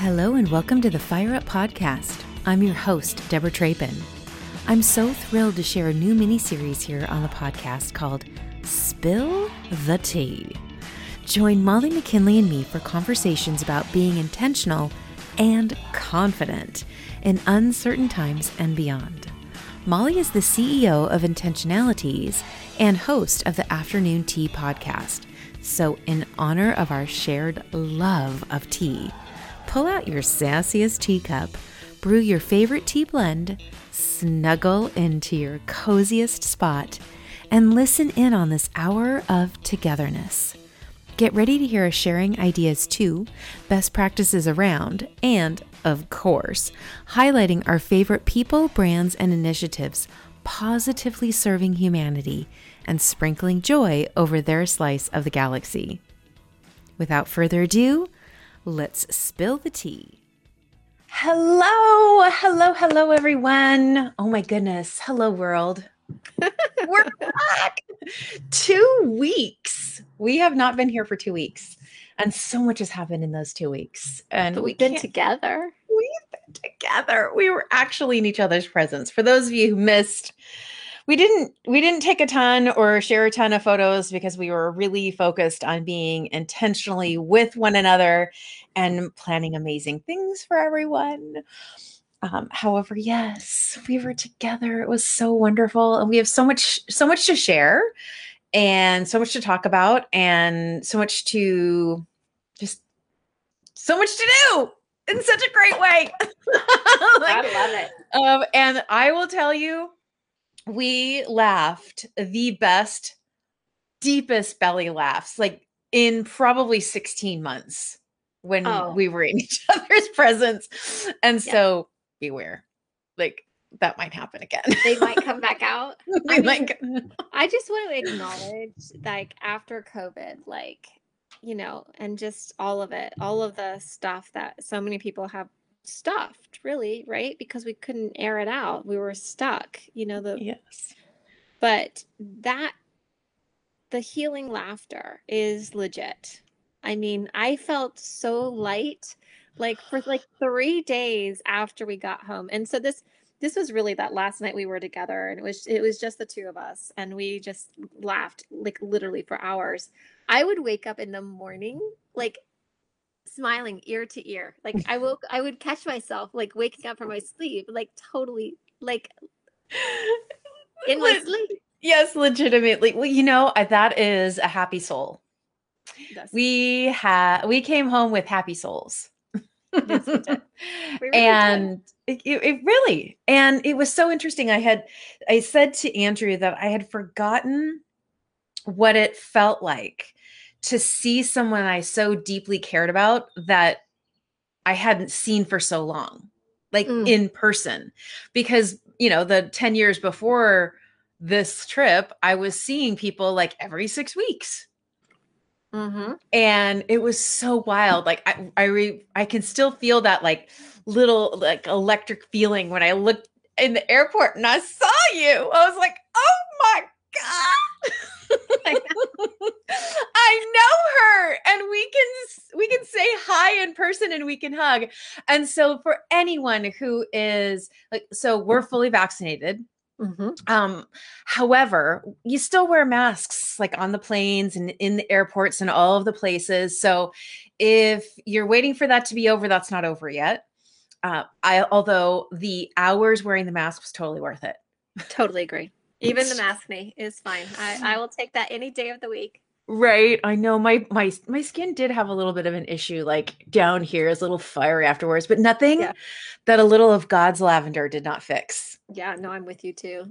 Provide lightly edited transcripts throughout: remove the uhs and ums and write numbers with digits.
Hello and welcome to the Fire Up Podcast. I'm your host, Deborah Trapin. I'm so thrilled to share a new mini-series here on the podcast called Spill the Tea. Join Molly McKinley and me for conversations about being intentional and confident in uncertain times and beyond. Molly is the CEO of Intentionalities and host of the Afternoon Tea podcast. So in honor of our shared love of tea, pull out your sassiest teacup, brew your favorite tea blend, snuggle into your coziest spot, and listen in on this hour of togetherness. Get ready to hear us sharing ideas too, best practices around, and, of course, highlighting our favorite people, brands, and initiatives positively serving humanity and sprinkling joy over their slice of the galaxy. Without further ado, let's spill the tea. Hello, everyone. Oh my goodness. Hello, world. We're back. 2 weeks. We have not been here for 2 weeks. And so much has happened in those 2 weeks. And But we've been together. We were actually in each other's presence. For those of you who missed, we didn't take a ton or share a ton of photos because we were really focused on being intentionally with one another and planning amazing things for everyone. However, yes, we were together. It was so wonderful, and we have so much to share, and so much to talk about, and so much to do in such a great way. I love it. And I will tell you, we laughed the best, deepest belly laughs, like in probably 16 months when we were in each other's presence. And so beware, like that might happen again. They might come back out. I just want to acknowledge, like, after COVID, like, you know, and just all of it, all of the stuff that so many people have stuffed, really, right? Because we couldn't air it out. We were stuck, you know, yes. But the healing laughter is legit. I mean, I felt so light, like for like 3 days after we got home. And so this was really that last night we were together, and it was just the two of us, and we just laughed like literally for hours. I would wake up in the morning like smiling ear to ear. Like I would catch myself like waking up from my sleep, like totally like in my sleep. Yes, legitimately. Well, you know, that is a happy soul. Yes. We came home with happy souls. Yes, we did. We really And did. it really, and it was so interesting. I said to Andrew that I had forgotten what it felt like to see someone I so deeply cared about that I hadn't seen for so long, like in person, because, you know, the 10 years before this trip, I was seeing people like every 6 weeks. Mm-hmm. And it was so wild. Like I can still feel that like little like electric feeling when I looked in the airport and I saw you. I was like, oh my God. I know her, and we can say hi in person and we can hug. And so for anyone who is like, so we're fully vaccinated. Mm-hmm. However, you still wear masks like on the planes and in the airports and all of the places. So if you're waiting for that to be over, that's not over yet. Although the hours wearing the mask was totally worth it. Totally agree. Even the maskne is fine. I will take that any day of the week. Right. I know my skin did have a little bit of an issue, like down here is a little fiery afterwards, but nothing that a little of God's lavender did not fix. Yeah, no, I'm with you too.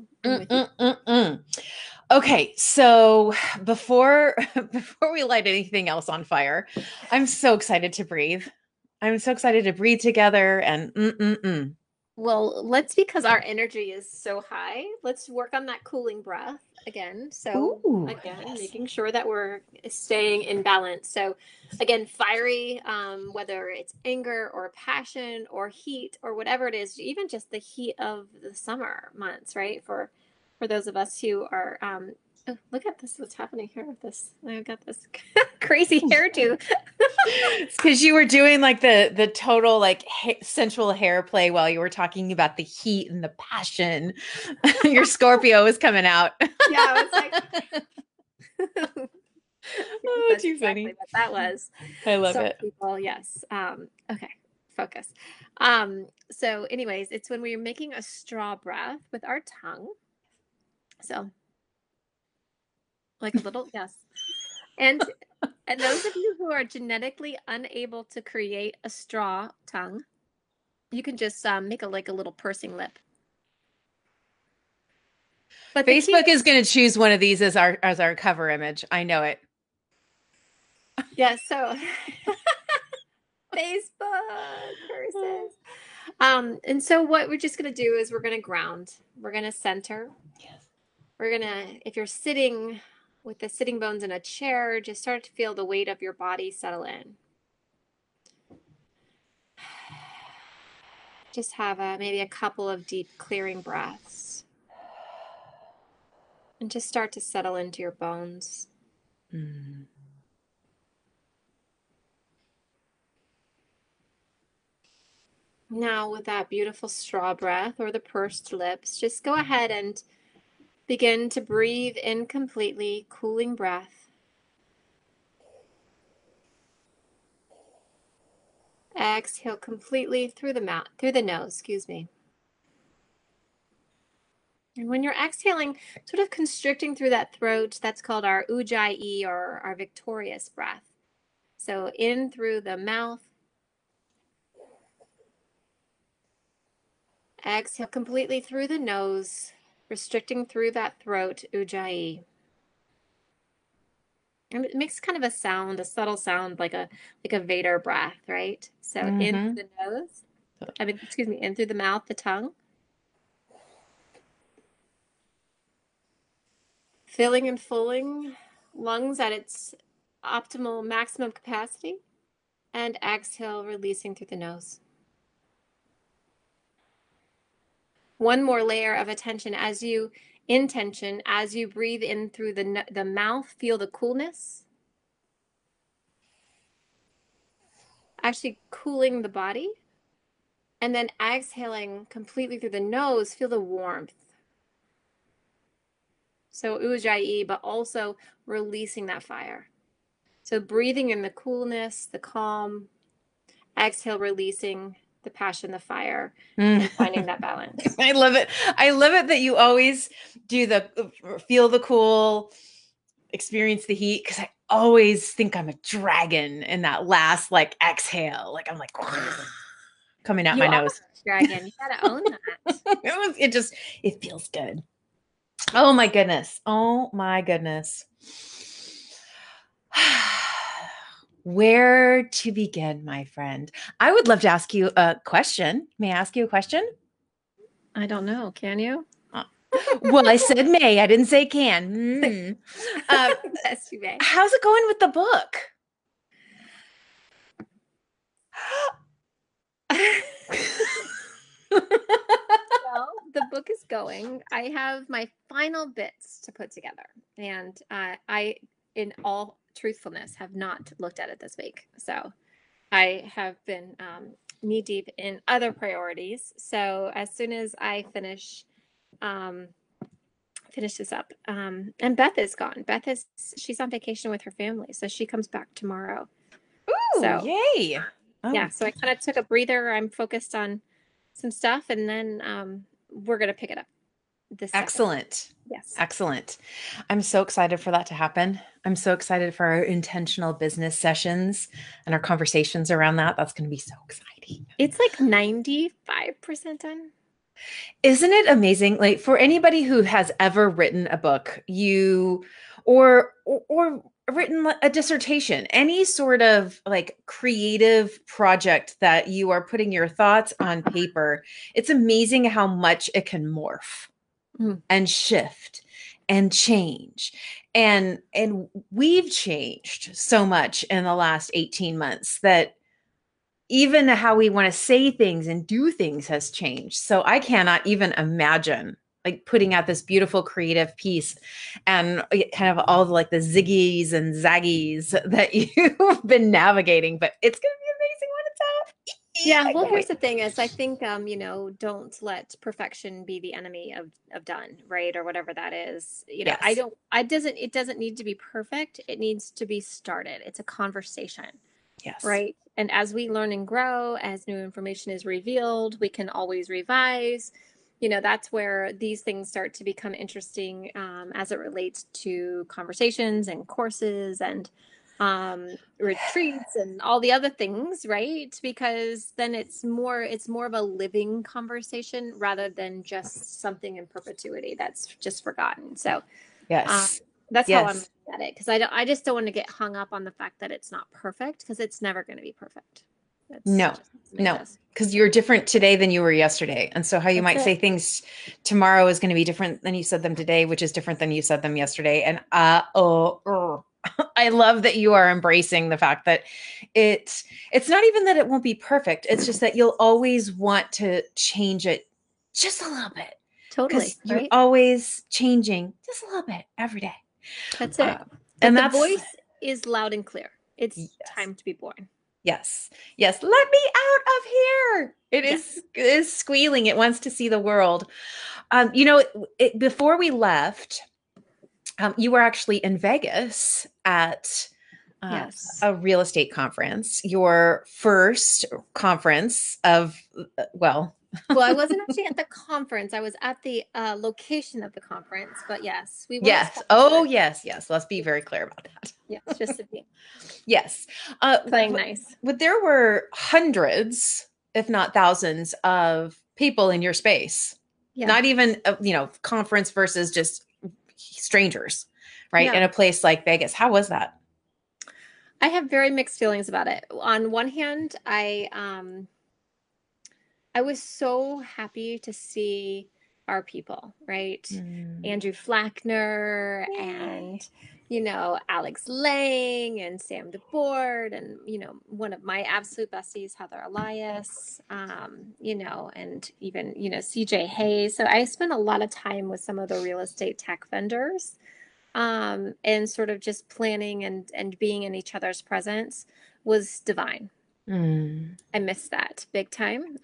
Okay, so before we light anything else on fire, I'm so excited to breathe. I'm so excited to breathe together and Well, because our energy is so high, let's work on that cooling breath again. So yes. making sure that we're staying in balance. So again, fiery, whether it's anger or passion or heat or whatever it is, even just the heat of the summer months, right? For those of us who are, oh, look at this, what's happening here with this. I've got this crazy hairdo. It's because you were doing like the total like sensual hair play while you were talking about the heat and the passion. Your Scorpio was coming out. Yeah, I was like, Oh, that's too exactly funny. what that was. I love Sorry, it. people. Yes. Okay. Focus. So anyways, it's when we're making a straw breath with our tongue. So like a little, yes. And and those of you who are genetically unable to create a straw tongue, you can just make a little pursing lip. But the key, Facebook is going to choose one of these as our cover image. I know it. yeah, so Facebook curses. And so what we're just gonna do is we're gonna ground. We're gonna center. Yes. We're gonna, if you're sitting with the sitting bones in a chair, just start to feel the weight of your body settle in. Just have maybe a couple of deep clearing breaths. And just start to settle into your bones. Mm. Now, with that beautiful straw breath or the pursed lips, just go ahead and begin to breathe in completely, cooling breath. Exhale completely through the mouth, through the nose, excuse me. And when you're exhaling, sort of constricting through that throat, that's called our ujjayi or our victorious breath. So in through the mouth. Exhale completely through the nose, restricting through that throat, ujjayi. And it makes kind of a sound, a subtle sound, like a Vader breath, right? So in through the nose, excuse me, in through the mouth, the tongue. Filling and filling lungs at its optimal maximum capacity. And exhale, releasing through the nose. One more layer of attention as you breathe in through the mouth, feel the coolness. Actually cooling the body. And then exhaling completely through the nose, feel the warmth. So ujjayi, but also releasing that fire. So breathing in the coolness, the calm, exhale, releasing the passion, the fire, and finding that balance. I love it. I love it that you always do the feel the cool, experience the heat, because I always think I'm a dragon in that last like exhale. Like I'm like coming out my nose. Dragon, you gotta own that. It feels good. Oh my goodness. Oh my goodness. Where to begin, my friend? I would love to ask you a question. May I ask you a question? I don't know. Can you? Well, I said may. I didn't say can. Yes, you may. How's it going with the book? Well, the book is going. I have my final bits to put together, and I, in all truthfulness, have not looked at it this week. So I have been knee deep in other priorities. So as soon as I finish this up, and Beth is gone. She's on vacation with her family, so she comes back tomorrow. Ooh, so, yay! Oh. Yeah, so I kind of took a breather. I'm focused on some stuff, and then we're gonna pick it up. Excellent. Yes. Excellent. I'm so excited for that to happen. I'm so excited for our intentional business sessions and our conversations around that. That's going to be so exciting. It's like 95% done. Isn't it amazing? Like for anybody who has ever written a book, or written a dissertation, any sort of like creative project that you are putting your thoughts on paper, it's amazing how much it can morph and shift and change. And we've changed so much in the last 18 months that even how we want to say things and do things has changed. So I cannot even imagine like putting out this beautiful creative piece and kind of all the, like the ziggies and zaggies that you've been navigating, but it's going to be amazing when it's out. Yeah, I well, can't here's wait. the thing is I think don't let perfection be the enemy of done, right? Or whatever that is. I Yes. don't I doesn't it doesn't need to be perfect. It needs to be started. It's a conversation, Yes. right? And as we learn and grow, as new information is revealed, we can always revise. That's where these things start to become interesting, as it relates to conversations and courses and retreats and all the other things, right? Because then it's more of a living conversation rather than just something in perpetuity that's just forgotten. So um, Yes. that's how I'm Yes. looking at it, because I just don't want to get hung up on the fact that it's not perfect, because it's never going to be perfect. That's No, just made no, us. because you're different today than you were yesterday. And so how you That's might it. say things tomorrow is going to be different than you said them today, which is different than you said them yesterday. And I love that you are embracing the fact that it's not even that it won't be perfect. It's just that you'll always want to change it just a little bit Totally, because you're right? always changing just a little bit every day. That's Uh, it. But and the that's voice is loud and clear. It's yes. time to be born. Yes. Yes. Let me out of here. Yes. It is squealing. It wants to see the world. Before we left, you were actually in Vegas at uh, Yes. a real estate conference, your first conference of, well, Well, I wasn't actually at the conference. I was at the location of the conference, but yes, we weren't yes. Oh, sponsored. yes. Yes. Let's be very clear about that. Yes, just to be Yes. Uh, playing but, nice. but there were hundreds, if not thousands, of people in your space. Yeah. Not even, conference versus just strangers, right? In Yeah. a place like Vegas. How was that? I have very mixed feelings about it. On one hand, I was so happy to see our people, right? Mm. Andrew Flackner Yay. and, Alex Lang and Sam DeBoard and, one of my absolute besties, Heather Elias, and even, CJ Hayes. So I spent a lot of time with some of the real estate tech vendors, and sort of just planning and being in each other's presence was divine. Mm. I missed that big time.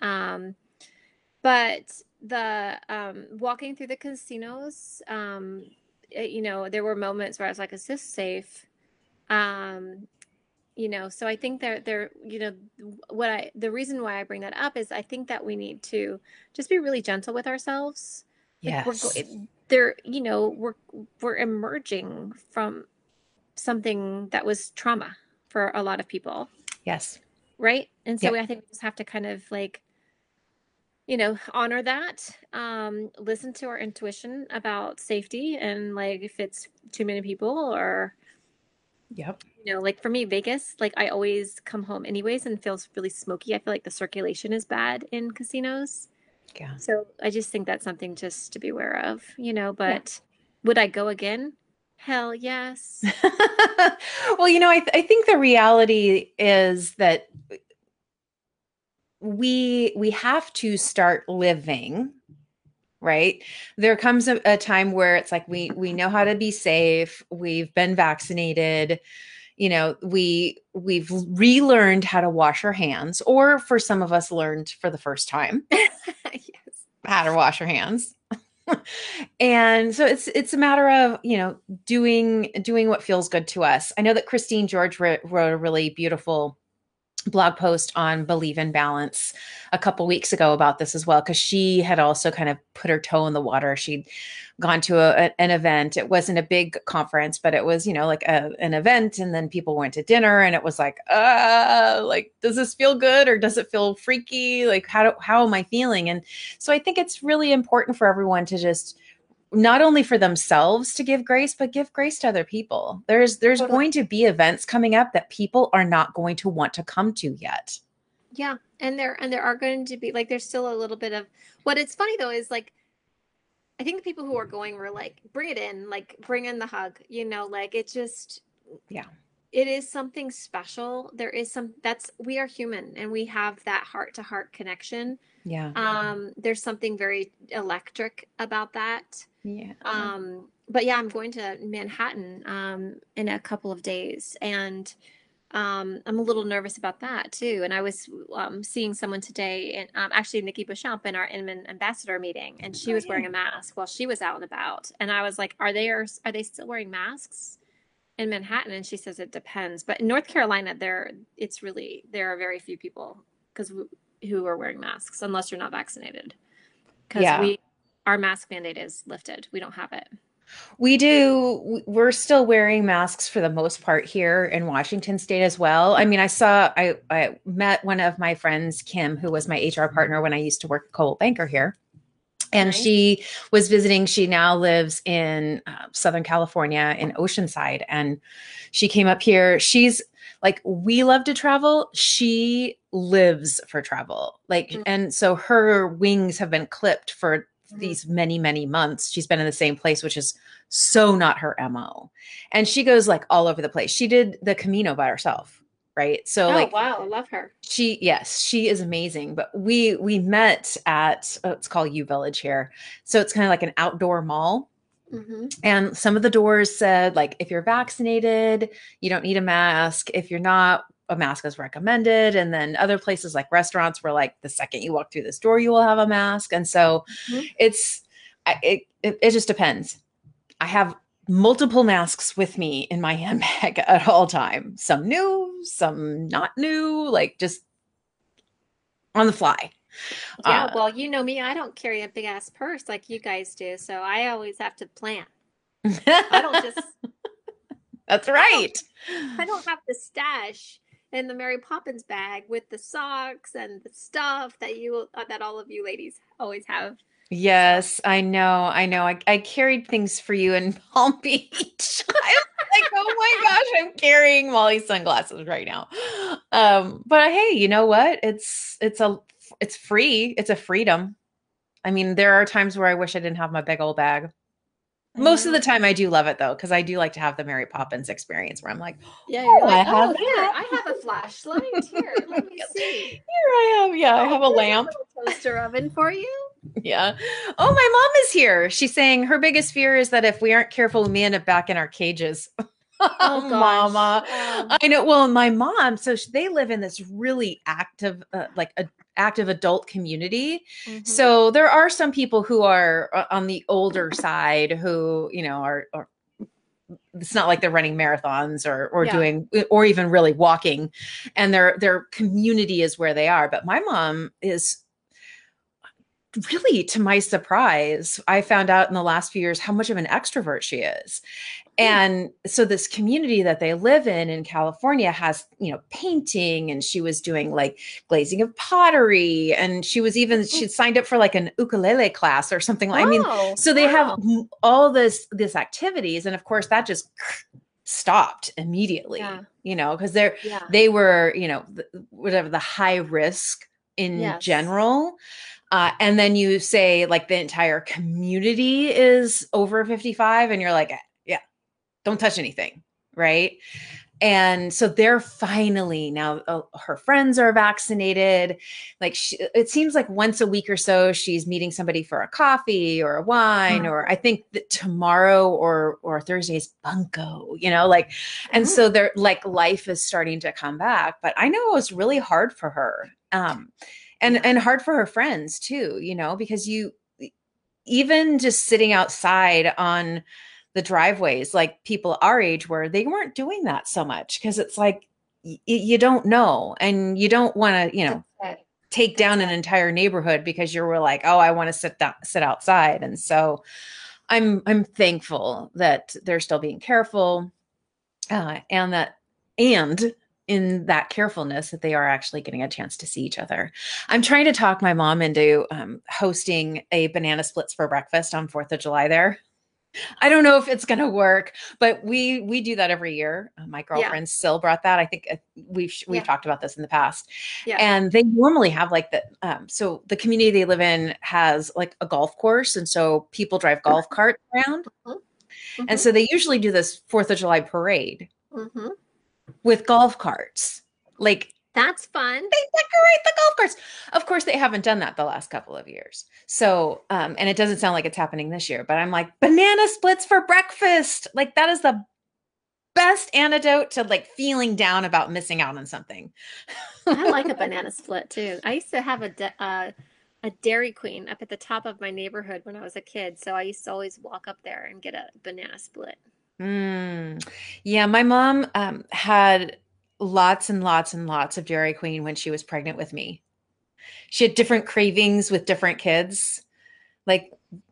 But the walking through the casinos, there were moments where I was like, "Is this safe?" Um, so I think there, the reason why I bring that up is I think that we need to just be really gentle with ourselves. Like Yes. there, we're emerging from something that was trauma for a lot of people, Yes. right? And so Yep. I think we just have to kind of like honor that, listen to our intuition about safety and like if it's too many people or, Yep. like for me, Vegas, like I always come home anyways and feels really smoky. I feel like the circulation is bad in casinos. Yeah. So I just think that's something just to be aware of, Yeah. but would I go again? Hell yes. Well, I think the reality is that we have to start living, right? There comes a time where it's like we know how to be safe, we've been vaccinated, we've relearned how to wash our hands, or for some of us learned for the first time Yes. how to wash our hands. And so it's a matter of doing what feels good to us. I know that Christine George wrote a really beautiful blog post on Believe in Balance a couple weeks ago about this as well, because she had also kind of put her toe in the water. She'd gone to an event. It wasn't a big conference, but it was, like an event, and then people went to dinner, and it was like, does this feel good or does it feel freaky? Like, how am I feeling? And so I think it's really important for everyone to just not only for themselves to give grace, but give grace to other people. There's Totally. going to be events coming up that people are not going to want to come to yet. Yeah. And there are going to be like there's still a little bit of what it's funny though is like I think the people who are going were like, bring it in, like bring in the hug, like it just Yeah. it is something special. There is some that's we are human and we have that heart to heart connection. Yeah. There's something very electric about that. Yeah. But yeah, I'm going to Manhattan in a couple of days, and I'm a little nervous about that too. And I was seeing someone today, and actually Nikki Beauchamp in our Inman ambassador meeting, and she Oh, was yeah. wearing a mask while she was out and about. And I was like, are they still wearing masks in Manhattan? And she says it depends. But in North Carolina, there are very few people because who are wearing masks unless you're not vaccinated. Because Yeah. our mask mandate is lifted. We don't have it. We do. We're still wearing masks for the most part here in Washington State as well. I mean, I met one of my friends, Kim, who was my HR partner when I used to work at Coldwell Banker here. And Nice. she was visiting. She now lives in Southern California in Oceanside. And she came up here. She's like, we love to travel. She lives for travel. Like, and so her wings have been clipped for Mm-hmm. these many, many months. She's been in the same place, which is so not her MO. And she goes like all over the place. She did the Camino by herself. Right. So Oh like wow, I love her. yes, she is amazing. But we met at it's called U Village here. So it's kind of like an outdoor mall. Mm-hmm. And some of the doors said, like, if you're vaccinated, you don't need a mask. If you're not, a mask is recommended. And then other places like restaurants were like, the second you walk through this door, you will have a mask. And so Mm-hmm. it's it just depends. I have multiple masks with me in my handbag at all times. Some new, some not new, like just on the fly. Yeah, Uh, well, you know me, I don't carry a big ass purse like you guys do, so I always have to plan. I don't just that's I don't right. I don't have the stash in the Mary Poppins bag with the socks and the stuff that all of you ladies always have. So, Yes, I know. I know. I carried things for you in Palm Beach. I'm like, oh my gosh, I'm carrying Molly's sunglasses right now. But hey, you know what? It's free. It's a freedom. I mean, there are times where I wish I didn't have my big old bag. I Most of the know. time I do love it though, because I do like to have the Mary Poppins experience where I'm like, Yeah, you're oh, I like, have oh, here, that. I have a flashlight. Here, let me see. Here I have, yeah, I Oh, have a here's a lamp. little toaster oven for you. Yeah. Oh, my mom is here. She's saying her biggest fear is that if we aren't careful, we may end up back in our cages. Oh gosh. Mama. I know. Well, my mom, so they live in this really active, like a active adult community. Mm-hmm. So there are some people who are on the older side who, are it's not like they're running marathons or Yeah. doing or even really walking, and their community is where they are. But my mom is really, to my surprise, I found out in the last few years how much of an extrovert she is. Hmm. And so this community that they live in California has, painting, and she was doing like glazing of pottery, and she'd signed up for like an ukulele class or something. I mean, Oh, so they have wow. all this activities, and of course that just stopped immediately, Yeah. because Yeah. they were, whatever the high risk in Yes. general. And then you say like the entire community is over 55 and you're like, yeah, don't touch anything. Right. And so they're finally now, her friends are vaccinated. Like it seems like once a week or so, she's meeting somebody for a coffee or a wine, or I think that tomorrow or Thursday is bunko, like, and Mm. so they're like, life is starting to come back, but I know it was really hard for her. Yeah. And hard for her friends too, because even just sitting outside on the driveways, like people our age were, they weren't doing that so much because it's like you don't know, and you don't want to, That's it. take That's down an it. entire neighborhood because you were like, oh, I want to sit outside. And so I'm thankful that they're still being careful, and and in that carefulness that they are actually getting a chance to see each other. I'm trying to talk my mom into hosting a banana splits for breakfast on 4th of July there. I don't know if it's going to work, but we do that every year. My Yeah. girlfriend Sil brought that. I think we've Yeah. talked about this in the past, Yeah. and they normally have like the so the community they live in has like a golf course, and so people drive golf carts around, Mhm. and Mhm. so they usually do this 4th of July parade. Mhm. with golf carts. Like That's fun. they decorate the golf carts. Of course, they haven't done that the last couple of years. So, and it doesn't sound like it's happening this year, but I'm like, banana splits for breakfast. Like that is the best antidote to like feeling down about missing out on something. I like a banana split too. I used to have a Dairy Queen up at the top of my neighborhood when I was a kid, so I used to always walk up there and get a banana split. Mm. Yeah, my mom had lots and lots and lots of Dairy Queen when she was pregnant with me. She had different cravings with different kids. Like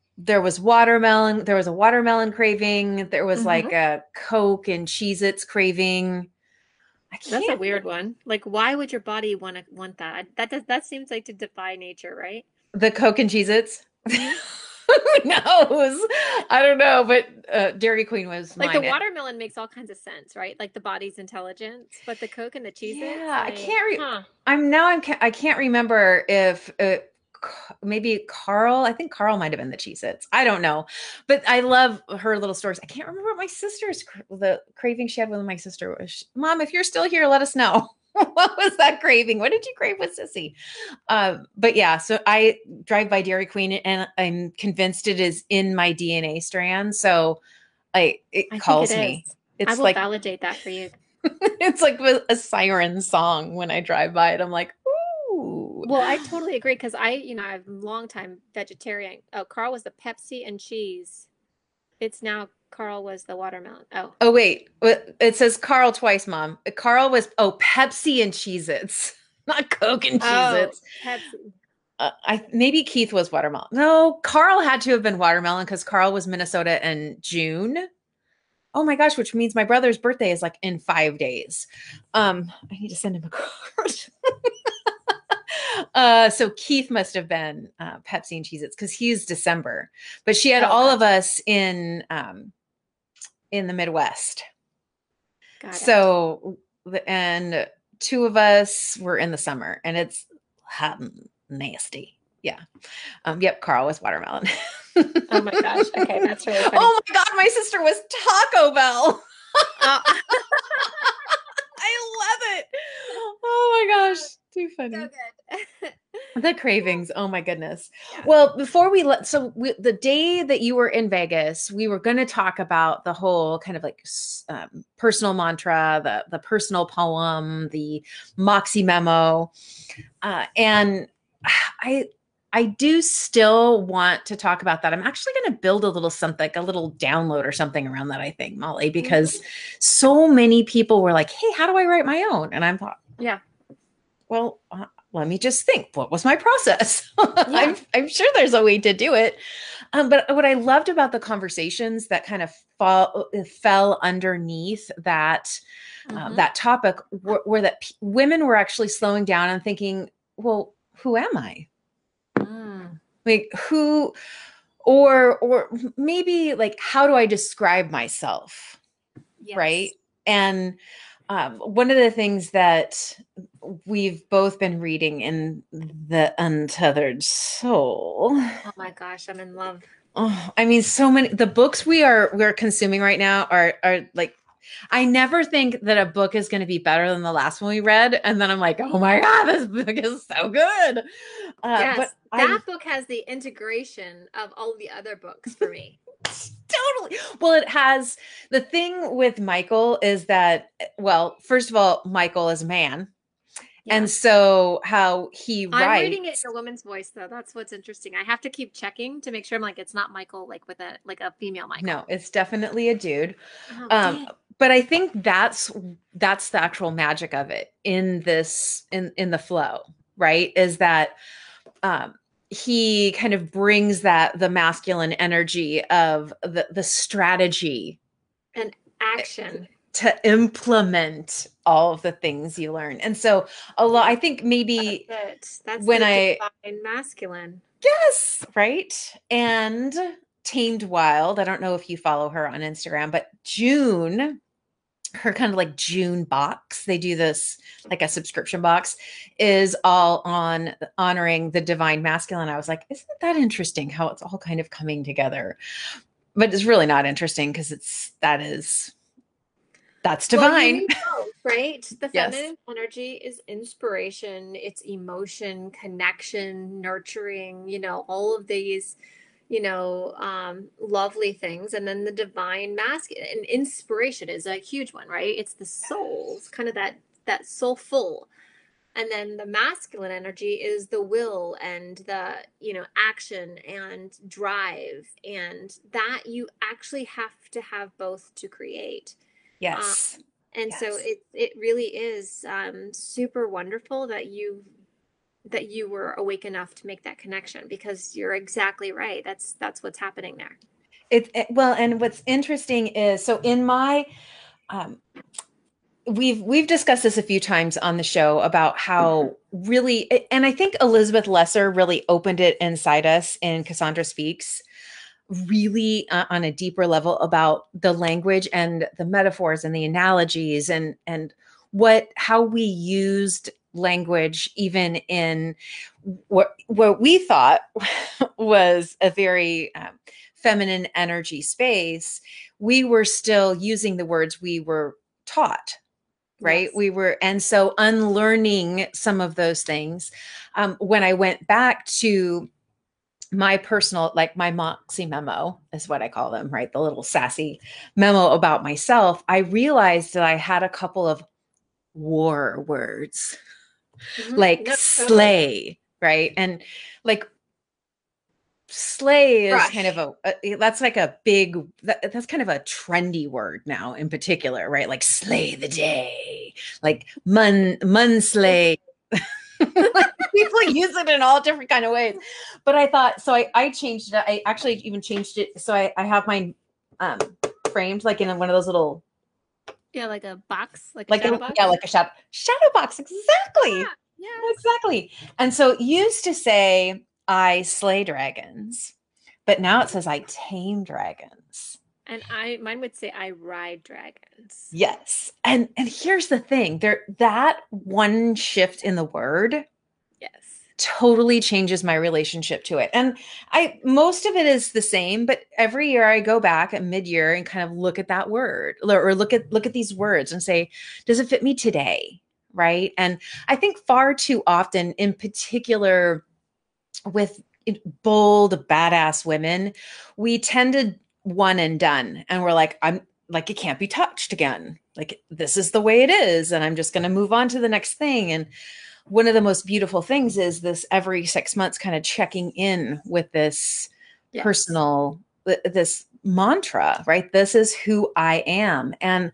there was a watermelon craving, there was Hmm. like a Coke and Cheez-Its craving. I That's a can't weird one. Like, why would your body want that? That seems like to defy nature, right? the Coke and Cheez-Its. Hmm. Who knows? I don't know, but Dairy Queen was Like the mine. watermelon makes all kinds of sense, right? Like the body's intelligence, but the Coke and the Cheez-Its, Yeah, I like, can't huh? I can't remember if maybe Carl, I think Carl might have been the Cheez-Its. I don't know. But I love her little stories. I can't remember what my sister's the craving she had with my sister was. Mom, if you're still here, let us know. What was that craving? What did you crave with Sissy? But yeah, so I drive by Dairy Queen and I'm convinced it is in my DNA strand. So it I think it calls is. me. I It's will like validate that for you. it's like a siren song when I drive by it. I'm like, ooh. Well, I totally agree because I'm a long time vegetarian. Oh, Carl was the Pepsi and cheese. It's now Carl was the watermelon. Oh, Oh wait, it says Carl twice, Mom. Carl was Pepsi and Cheez-Its, not Coke and oh, Cheez-Its. Pepsi. I maybe Keith was watermelon. No, Carl had to have been watermelon because Carl was Minnesota in June. Oh my gosh, which means my brother's birthday is like in 5 days. I need to send him a card. So Keith must have been Pepsi and Cheez-Its because he's December, but she had Oh, all of gotcha. us in the Midwest. Got it. So and two of us were in the summer, and it's hot and nasty. Yeah. Yep. Carl was watermelon. Oh my gosh. Okay, that's really funny. Oh my God, my sister was Taco Bell. Oh, I love it. Oh my gosh, too so funny. good. The cravings. Oh my goodness. Yeah. Well, before we let, the day that you were in Vegas, we were going to talk about the whole kind of like personal mantra, the personal poem, the Moxie memo, and I. I do still want to talk about that. I'm actually going to build a little something, like a little download or something around that, I think, Molly, Hmm. because so many people were like, hey, how do I write my own? And I'm thought, Yeah. well, let me just think. What was my process? Yeah. I'm sure there's a way to do it. But what I loved about the conversations that kind of fell underneath Hmm. that topic were that women were actually slowing down and thinking, well, who am I? Mm. Like who, or maybe like how do I describe myself? Right. Yes. And one of the things that we've both been reading in The Untethered Soul. Oh my gosh, I'm in love. Oh, I mean, so many the books we're consuming right now are like I never think that a book is going to be better than the last one we read, and then I'm like, oh my God, this book is so good. But Yes, I that book has the integration of all the other books for me. totally. Well, it has the thing with Michael is that, well, first of all, Michael is a man. And Yes. so how he I'm reading it writes, in a woman's voice though. That's what's interesting. I have to keep checking to make sure I'm like it's not Michael like with a female no, Michael. it's definitely a dude. Oh, Um, dang. but I think that's the actual magic of it in this in the flow, right? Is that um he kind of brings that the masculine energy of the strategy An action. to implement all of the things you learn. And so a lot, Yeah, I think that's maybe it. That's when the I, divine masculine. yes, right. And Tamed Wild, I don't know if you follow her on Instagram, but June, her kind of like June box, they do this like a subscription box, is all on honoring the divine masculine. I was like, isn't that interesting how it's all kind of coming together? But it's really not interesting because That's Well, you divine. need both, right? The Yes. feminine energy is inspiration, it's emotion, connection, nurturing, all of these, lovely things. And then the divine masculine and inspiration is a huge one, right? It's the soul. It's kind of that soulful. And then the masculine energy is the will and the, action and drive. And that you actually have to have both to create. Um, Yes. and so Yes. it really is super wonderful that you were awake enough to make that connection, because you're exactly right. That's what's happening there. Well, and what's interesting is, so in my, um, we've discussed this a few times on the show about how really, and I think Elizabeth Lesser really opened it inside us in Cassandra Speaks, really on a deeper level about the language and the metaphors and the analogies and how we used language even in what we thought was a very feminine energy space. We were still using the words we were taught, right? Yes. We were, and so unlearning some of those things. When I went back to my personal, like my Moxie memo is what I call them, right? The little sassy memo about myself, I realized that I had a couple of war words like No, totally. slay, right? And like slay is kind of Rush. that's like a big that's kind of a trendy word now in particular, right? Like slay the day, like mun slay. Like people use it in all different kind of ways, but I thought, so I changed it. I actually even changed it, so I have mine um framed like in one of those little, Yeah, like a box, like a like shadow box. yeah, like a shadow box, exactly. Yeah. Yes. Exactly. And so used to say I slay dragons, but now it says I tame dragons. And mine would say I ride dragons. Yes. And here's the thing, there, that one shift in the word Yes. totally changes my relationship to it. And I, most of it is the same, but every year I go back at mid-year and kind of look at that word, or look at these words and say, does it fit me today? Right? And I think far too often, in particular with bold, badass women, we tend to one and done. And we're like, I'm like, it can't be touched again. Like, this is the way it is. And I'm just going to move on to the next thing. And one of the most beautiful things is this every 6 months kind of checking in with this Yes. personal, this mantra, right? This is who I am. And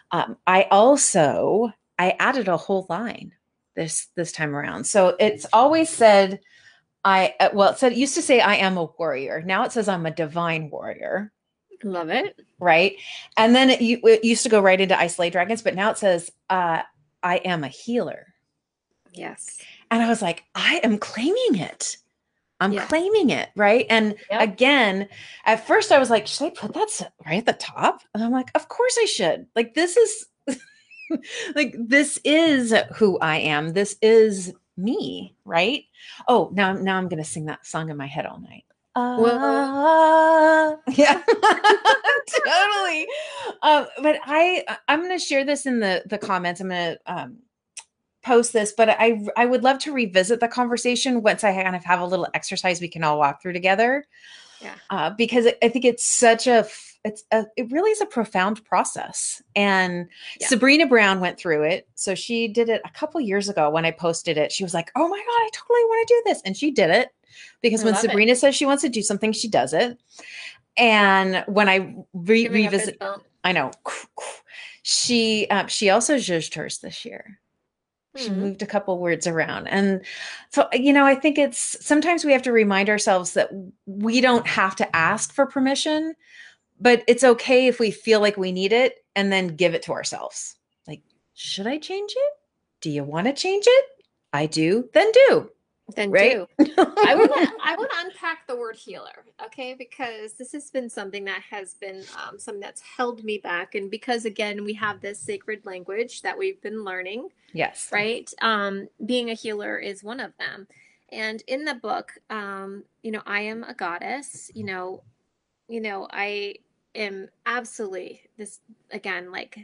I added a whole line this time around. So it's always said, well, it said, it used to say I am a warrior. Now it says I'm a divine warrior, Love it. right? And then it used to go right into I slay dragons, but now it says I am a healer. Yes. And I was like, I am claiming it. I'm Yes. claiming it, right? And Yep. again, at first I was like, should I put that right at the top? And I'm like, of course I should. Like, this is like, this is who I am. This is me, right? Oh, now I'm gonna sing that song in my head all night. Well, Yeah, totally. But I'm gonna share this in the comments. I'm gonna post this, but I would love to revisit the conversation once I kind of have a little exercise we can all walk through together. yeah. Because I think it's it really is a profound process. And Yeah. Sabrina Brown went through it. So she did it a couple years ago when I posted it. She was like, oh my God, I totally want to do this. And she did it because I when love it. Sabrina says she wants to do something, she does it. And when I Giving a fist revisit, bump. I know she also judged hers this year. She Hmm. moved a couple words around. And so, I think it's sometimes we have to remind ourselves that we don't have to ask for permission, but it's okay if we feel like we need it and then give it to ourselves. Like, should I change it? Do you want to change it? I do, then do. Then Right? do. I want to unpack the word healer, okay? Because this has been something that has been something that's held me back, and because again we have this sacred language that we've been learning, Yes. right? Being a healer is one of them, and in the book, I am a goddess. I am absolutely this again like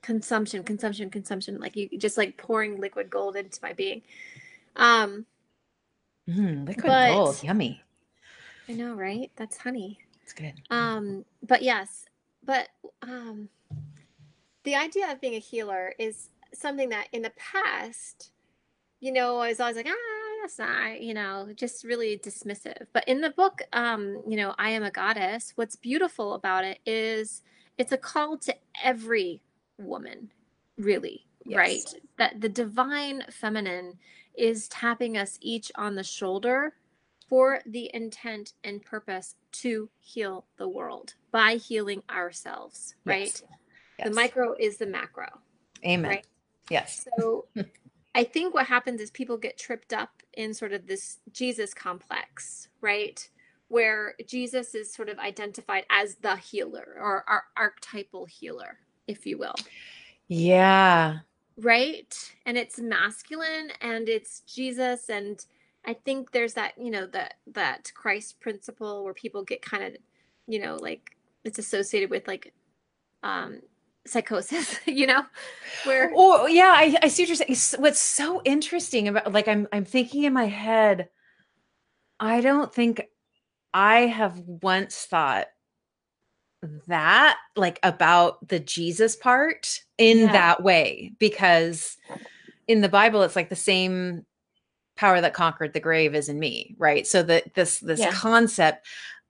consumption, like you just like pouring liquid gold into my being. Um, Liquid gold, but yummy. I know, right? That's honey. It's good. But yes, but the idea of being a healer is something that in the past, I was always like, that's not, just really dismissive. But in the book, I Am a Goddess, what's beautiful about it is it's a call to every woman, really, right? Yes. That the divine feminine is tapping us each on the shoulder for the intent and purpose to heal the world by healing ourselves, right? Yes. The Yes. micro is the macro, Amen. right? Yes. So I think what happens is people get tripped up in sort of this Jesus complex, right? Where Jesus is sort of identified as the healer or our archetypal healer, if you will. Yeah. Right? And it's masculine and it's Jesus. And I think there's that, that Christ principle where people get kind of, like it's associated with like psychosis, where Oh, yeah, I see what you're saying. What's so interesting about, like, I'm thinking in my head, I don't think I have once thought that, like, about the Jesus part in that way, because in the Bible it's like the same power that conquered the grave is in me, right? So that this concept,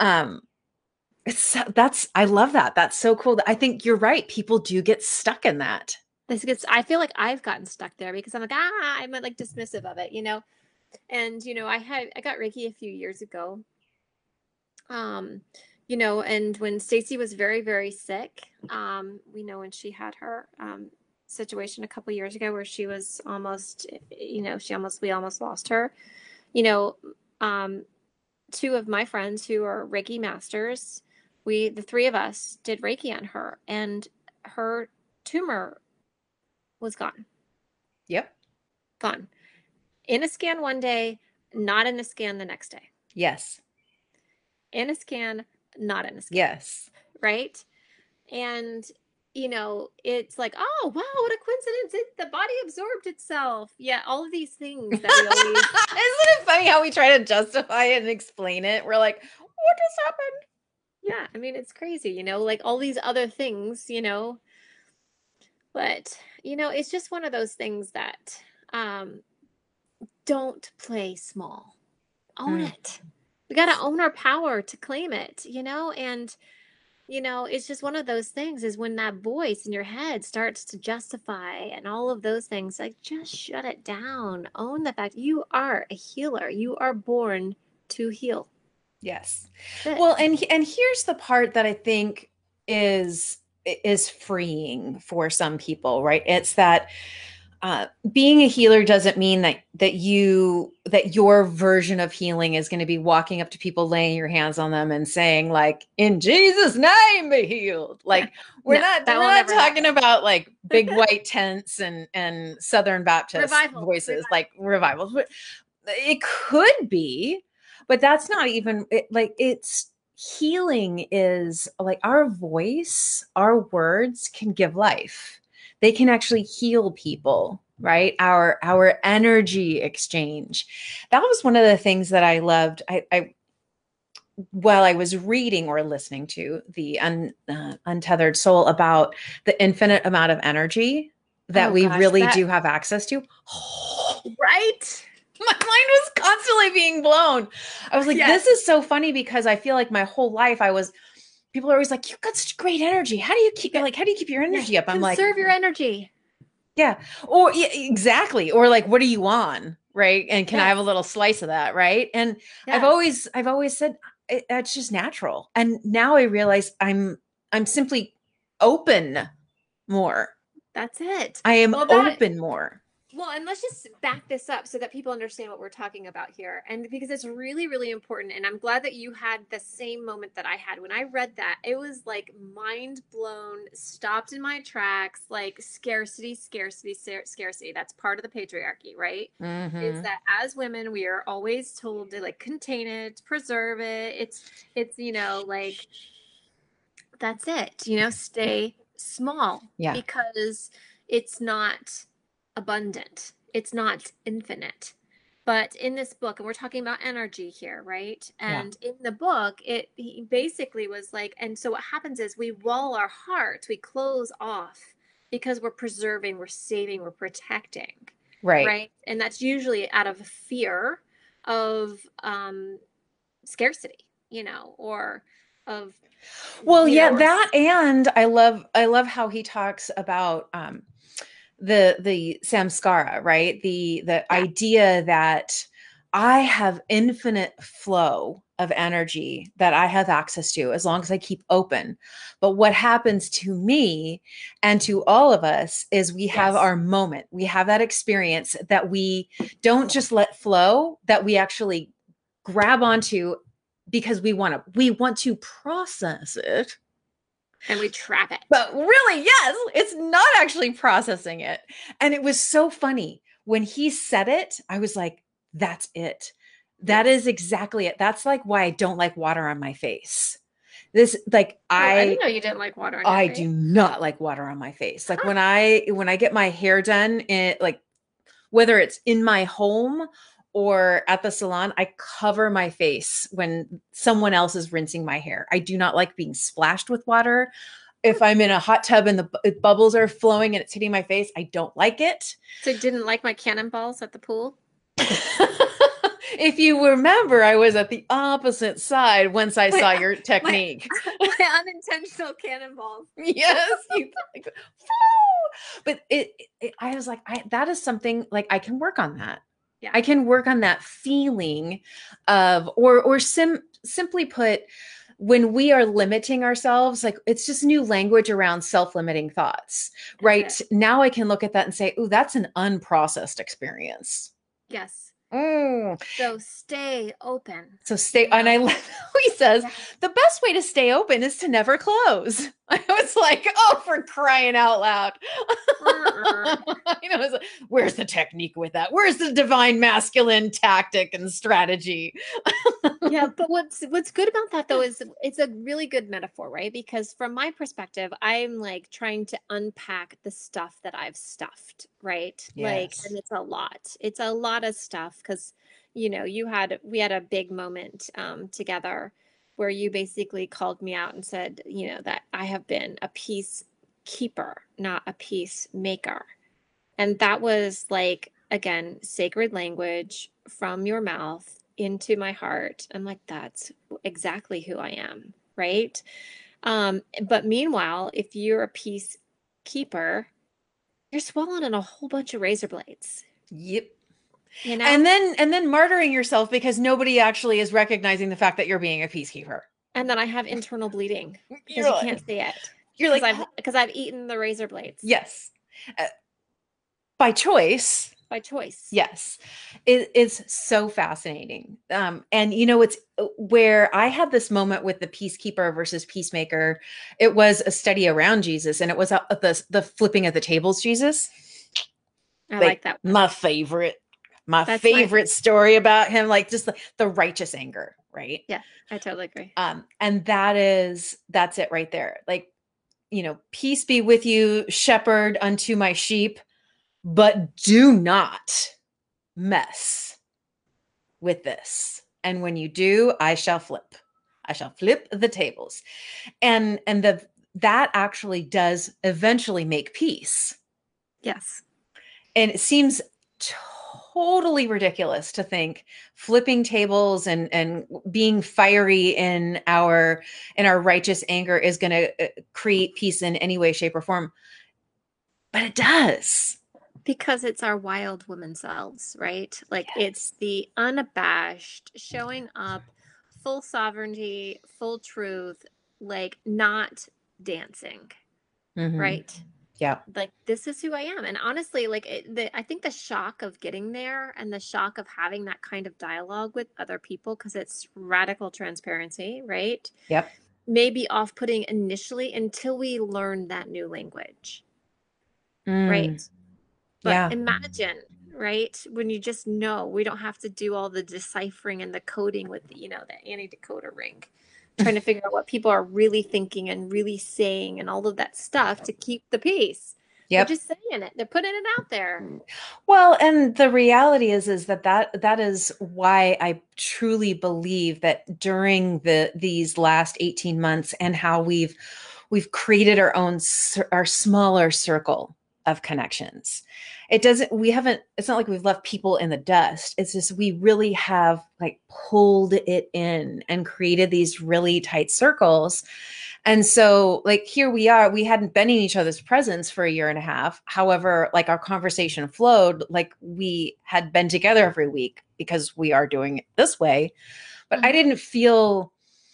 I love that. That's so cool. I think you're right. People do get stuck in that. I feel like I've gotten stuck there because I'm like, I'm like dismissive of it, and I got Reiki a few years ago. And when Stacy was very, very sick, we know when she had her situation a couple years ago where she was almost, we almost lost her. Two of my friends who are Reiki masters, the three of us did Reiki on her, and her tumor was gone. Yep. Gone. In a scan one day, not in a scan the next day. Yes. In a scan, not in a scan. Yes. Right? And, it's like, oh, wow, what a coincidence. The body absorbed itself. Yeah, all of these things that we always... Isn't it funny how we try to justify it and explain it? We're like, what just happened? Yeah, I mean, it's crazy, like all these other things, but, it's just one of those things that don't play small. Own it. We got to own our power to claim it, and it's just one of those things is when that voice in your head starts to justify and all of those things, like just shut it down. Own the fact you are a healer. You are born to heal. Yes. Well, and here's the part that I think is freeing for some people, right? It's that being a healer doesn't mean that your version of healing is going to be walking up to people, laying your hands on them and saying like, in Jesus' name be healed. Like we're not talking about like big white tents and Southern Baptist voices, like revivals. It could be, but that's not even it's healing is like our voice, our words can give life. They can actually heal people, right? Our energy exchange. That was one of the things that I loved. I while I was reading or listening to the Untethered Soul about the infinite amount of energy that we really do have access to. Right? My mind was constantly being blown. I was like, this is so funny because I feel like my whole life people are always like, you've got such great energy. How do you keep your energy up? I'm like, conserve your energy. Yeah. Or exactly. Or like, what are you on? Right. And can I have a little slice of that? Right. And I've always said it's just natural. And now I realize I'm simply open more. That's it. I am open more. Well, and let's just back this up so that people understand what we're talking about here. And because it's really, really important. And I'm glad that you had the same moment that I had when I read that. It was like mind blown, stopped in my tracks, like scarcity. That's part of the patriarchy, right? Mm-hmm. Is that as women, we are always told to like contain it, preserve it. It's like, that's it, stay small Yeah. because it's not abundant. It's not infinite. But in this book, and we're talking about energy here, right? Yeah. And in the book, he basically was like, and so what happens is we wall our hearts, we close off because we're preserving, we're saving, we're protecting, Right. right? And that's usually out of fear of scarcity, or of Well, you yeah, know, that, and I love how he talks about the samskara, right? The yeah, idea that I have infinite flow of energy that I have access to as long as I keep open. But what happens to me and to all of us is we have yes, our moment. We have that experience that we don't just let flow, that we actually grab onto because we want to process it. and we trap it. But really, yes, it's not actually processing it. And it was so funny. When he said it, I was like, that's it. That Yes. is exactly it. That's like why I don't like water on my face. This, like, Oh, I didn't I know you didn't like water on your I face. do not like water on my face. Like Huh. when I get my hair done, like whether it's in my home or at the salon, I cover my face when someone else is rinsing my hair. I do not like being splashed with water. If I'm in a hot tub and the bubbles are flowing and it's hitting my face, I don't like it. So you didn't like my cannonballs at the pool? If you remember, I was at the opposite side once I saw My, your my, technique. my unintentional cannonballs. Yes, you like, but I was like, that is something like I can work on that. Yeah. I can work on that feeling of, or simply put, when we are limiting ourselves, like it's just new language around self-limiting thoughts, right? That's it. Now I can look at that and say, oh, that's an unprocessed experience. Yes. Mm. So stay open. So stay, and I love how he says Yeah. the best way to stay open is to never close. I was like, oh, for crying out loud. It's like, where's the technique with that? Where's the divine masculine tactic and strategy? Yeah, but what's good about that though is it's a really good metaphor, right? Because from my perspective, I'm like trying to unpack the stuff that I've stuffed, right? Like, Yes. and it's a lot. It's a lot of stuff because, we had a big moment together where you basically called me out and said, that I have been a peacekeeper, not a peacemaker. And that was like, again, sacred language from your mouth into my heart. I'm like, that's exactly who I am, right? But meanwhile, if you're a peacekeeper, you're swallowing a whole bunch of razor blades. Yep. You know? And then martyring yourself because nobody actually is recognizing the fact that you're being a peacekeeper. And then I have internal bleeding because You're you like- can't see it. You're like, because I've eaten the razor blades. yes. By choice. By choice. Yes. It is so fascinating. And it's where I had this moment with the peacekeeper versus peacemaker. It was a study around Jesus, and it was the flipping of the tables Jesus. I like that one. My favorite. That's favorite story about him, like just the righteous anger, right? Yeah, I totally agree. And that's it right there. Like, peace be with you, shepherd unto my sheep, but do not mess with this. And when you do, I shall flip the tables. And that actually does eventually make peace. Yes. And it seems totally ridiculous to think flipping tables and being fiery in our righteous anger is going to create peace in any way, shape, or form. But it does. Because it's our wild woman selves, right? Like Yes. It's the unabashed showing up, full sovereignty, full truth, like not dancing, Mhm. right? Yeah. Like this is who I am. And honestly, like I think the shock of getting there and the shock of having that kind of dialogue with other people, because it's radical transparency, right? Yep. May be off-putting initially until we learn that new language, right? But Yeah. imagine, right, when you just know, we don't have to do all the deciphering and the coding with, the anti-decoder ring. trying to figure out what people are really thinking and really saying and all of that stuff to keep the peace. Yep. They're just saying it. They're putting it out there. Well, and the reality is that is why I truly believe that during these last 18 months and how we've created our smaller circle of connections. It's not like we've left people in the dust. It's just, we really have like pulled it in and created these really tight circles. And so like here we are, we hadn't been in each other's presence for a year and a half. However, like our conversation flowed like we had been together every week because we are doing it this way. But I didn't feel,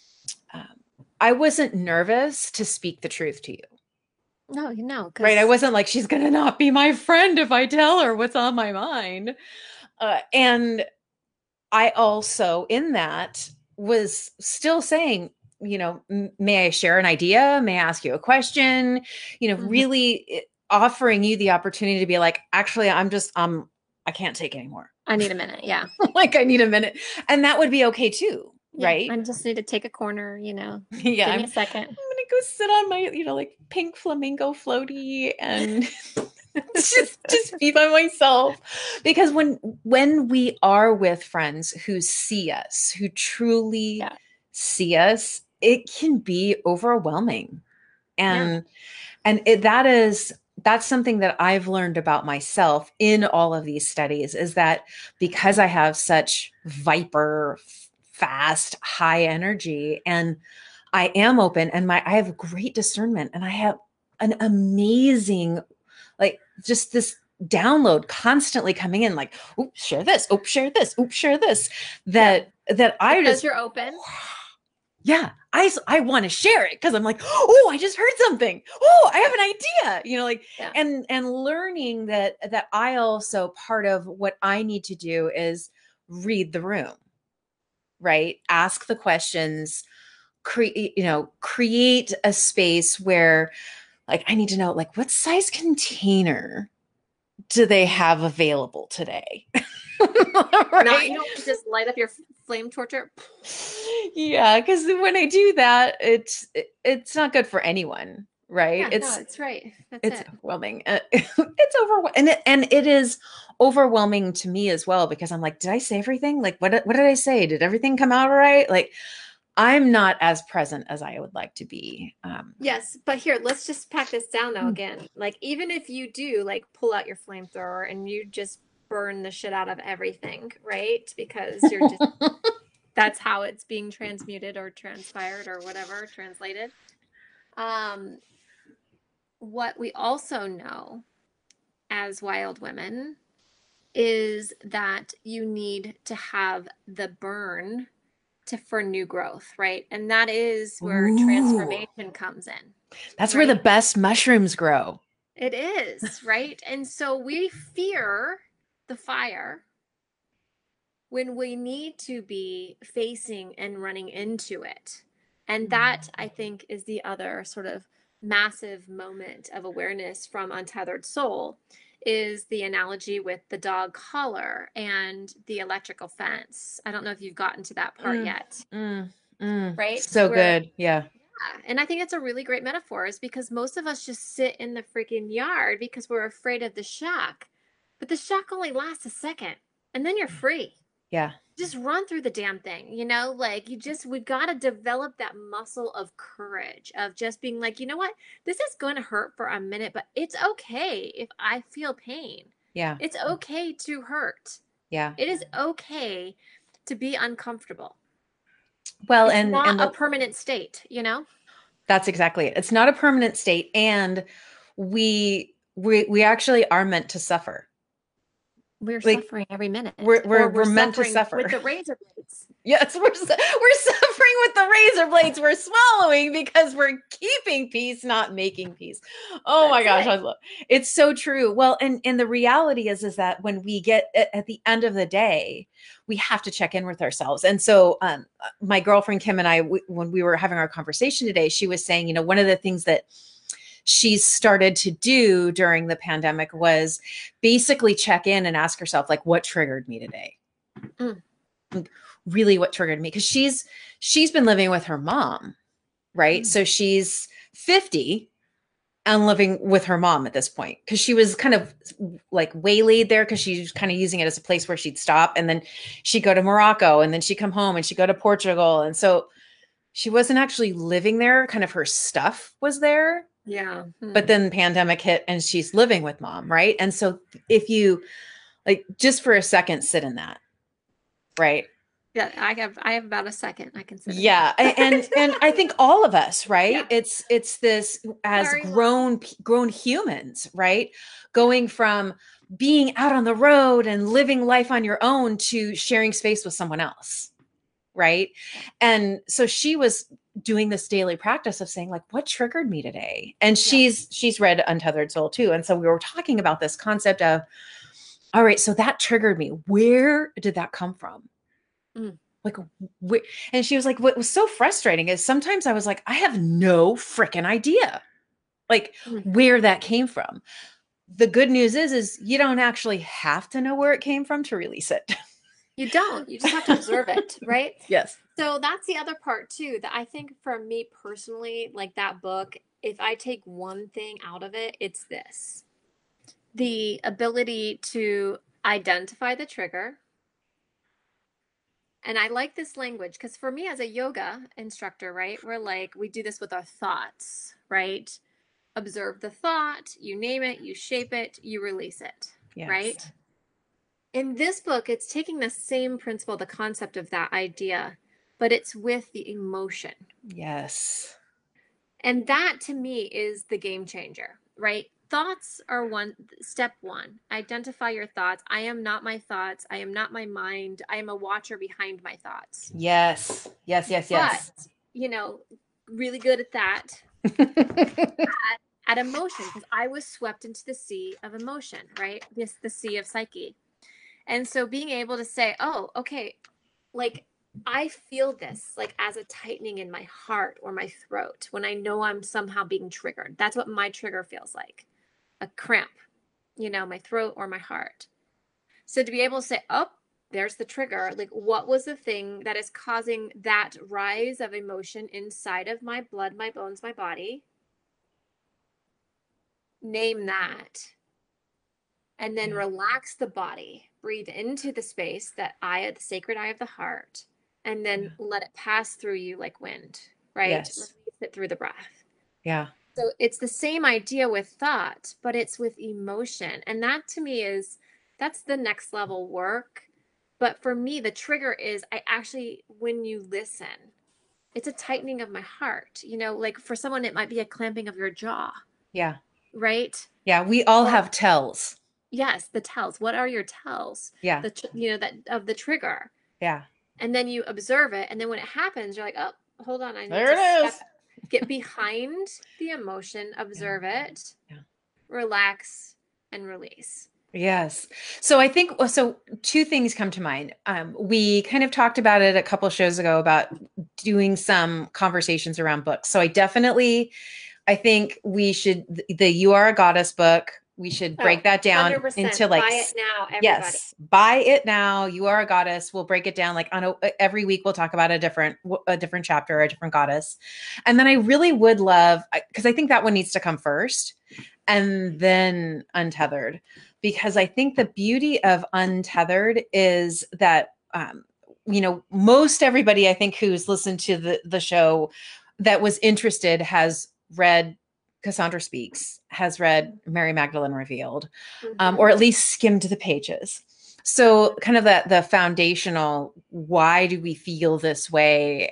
I wasn't nervous to speak the truth to you. No, Right. I wasn't like, she's going to not be my friend if I tell her what's on my mind. And I also in that was still saying, may I share an idea? May I ask you a question? Really offering you the opportunity to be like, actually, I can't take anymore. I need a minute. Yeah. Like I need a minute. And that would be okay too. Yeah, right. I just need to take a corner, Yeah. Give me a second. I'm going to go sit on my, like pink flamingo floaty and just be by myself. Because when we are with friends who see us, who truly see us, it can be overwhelming. And that's something that I've learned about myself in all of these studies, is that because I have such viper, fast, high energy, and I am open, and I have great discernment, and I have an amazing, like just this download constantly coming in, like, oh, share this, oh, share this, oh, share this, that I because just, you're open. Yeah. I want to share it because I'm like, oh, I just heard something. Oh, I have an idea, and learning that I also, part of what I need to do is read the room, right? Ask the questions, create a space where like, I need to know, like, what size container do they have available today? Right? Not, you don't just light up your flame torcher. Yeah, because when I do that, it's not good for anyone, right? Yeah, it's right. It's overwhelming. It's overwhelming, and it is overwhelming to me as well, because I'm like, did I say everything? Like, what did I say? Did everything come out all right? Like, I'm not as present as I would like to be. Yes, but here, let's just pack this down though again. Like, even if you do like pull out your flamethrower and you just burn the shit out of everything, right? Because you're just that's how it's being transmuted or transpired or whatever, translated. What we also know as wild women is that you need to have the burn for new growth, right? And that is where transformation comes in. That's where the best mushrooms grow. It is, right? And so we fear the fire when we need to be facing and running into it. And that, I think, is the other sort of massive moment of awareness from Untethered Soul, is the analogy with the dog collar and the electrical fence. I don't know if you've gotten to that part yet. Right? So good. Yeah. And I think it's a really great metaphor, is because most of us just sit in the freaking yard because we're afraid of the shack. But the shack only lasts a second and then you're free. Yeah. Just run through the damn thing, like we've got to develop that muscle of courage, of just being like, you know what, this is going to hurt for a minute, but it's okay if I feel pain. Yeah. It's okay to hurt. Yeah. It is okay to be uncomfortable. Well, it's not a permanent state, That's exactly it. It's not a permanent state. And we actually are meant to suffer. We're suffering every minute. We're meant to suffer with the razor blades. Yes, we're suffering with the razor blades. We're swallowing because we're keeping peace, not making peace. Oh my gosh, I love it's so true. Well, and the reality is that when we get at the end of the day, we have to check in with ourselves. And so, my girlfriend Kim and I, when we were having our conversation today, she was saying, one of the things that she's started to do during the pandemic was basically check in and ask herself, like, what triggered me today? Really, what triggered me? Because she's been living with her mom, right? So she's 50 and living with her mom at this point, because she was kind of like waylaid there because she was kind of using it as a place where she'd stop, and then she'd go to Morocco, and then she'd come home and she'd go to Portugal. And so she wasn't actually living there. Kind of her stuff was there. Yeah. But then the pandemic hit and she's living with mom, right? And so if you like just for a second sit in that, right? Yeah, I have about a second I can sit in Yeah. that. And I think all of us, right? Yeah. It's this as Sorry, grown humans, right? Going from being out on the road and living life on your own to sharing space with someone else. Right. And so she was doing this daily practice of saying, like, what triggered me today? And she's read Untethered Soul too. And so we were talking about this concept of, all right, so that triggered me. Where did that come from? Like, and she was like, what was so frustrating is sometimes I was like, I have no freaking idea, like, where that came from. The good news is you don't actually have to know where it came from to release it. You don't. You just have to observe it, right? Yes. So that's the other part too, that I think for me personally, like that book, if I take one thing out of it, it's this. The ability to identify the trigger. And I like this language because for me as a yoga instructor, right, we're like, we do this with our thoughts, right? Observe the thought, you name it, you shape it, you release it, right? In this book, it's taking the same principle, the concept of that idea, but it's with the emotion. Yes. And that to me is the game changer, right? Thoughts are step one. Identify your thoughts. I am not my thoughts. I am not my mind. I am a watcher behind my thoughts. Yes. But, really good at that. at emotion, because I was swept into the sea of emotion, right? The sea of psyche. And so being able to say, oh, okay, like I feel this like as a tightening in my heart or my throat when I know I'm somehow being triggered. That's what my trigger feels like, a cramp, my throat or my heart. So to be able to say, oh, there's the trigger. Like, what was the thing that is causing that rise of emotion inside of my blood, my bones, my body? Name that. And then relax the body. Breathe into the space, that eye, the sacred eye of the heart, and then let it pass through you like wind, right? Yes. Release it through the breath. Yeah. So it's the same idea with thought, but it's with emotion. And that to me that's the next level work. But for me, the trigger is when you listen, it's a tightening of my heart. Like for someone, it might be a clamping of your jaw. Yeah. Right? Yeah. We all have tells. Yes, the tells. What are your tells? Yeah. That of the trigger. Yeah. And then you observe it, and then when it happens, you're like, "Oh, hold on, I need to get behind the emotion, observe it, relax, and release." Yes. So I think two things come to mind. We kind of talked about it a couple shows ago about doing some conversations around books. So I think we should, the You Are a Goddess book, we should break that down into like, buy it now, everybody. Yes, buy it now. You Are a Goddess. We'll break it down like every week. We'll talk about a different chapter, a different goddess. And then I really would love, because I think that one needs to come first and then Untethered, because I think the beauty of Untethered is that, most everybody I think who's listened to the show that was interested has read Cassandra Speaks, has read Mary Magdalene Revealed, or at least skimmed the pages. So kind of the foundational, why do we feel this way?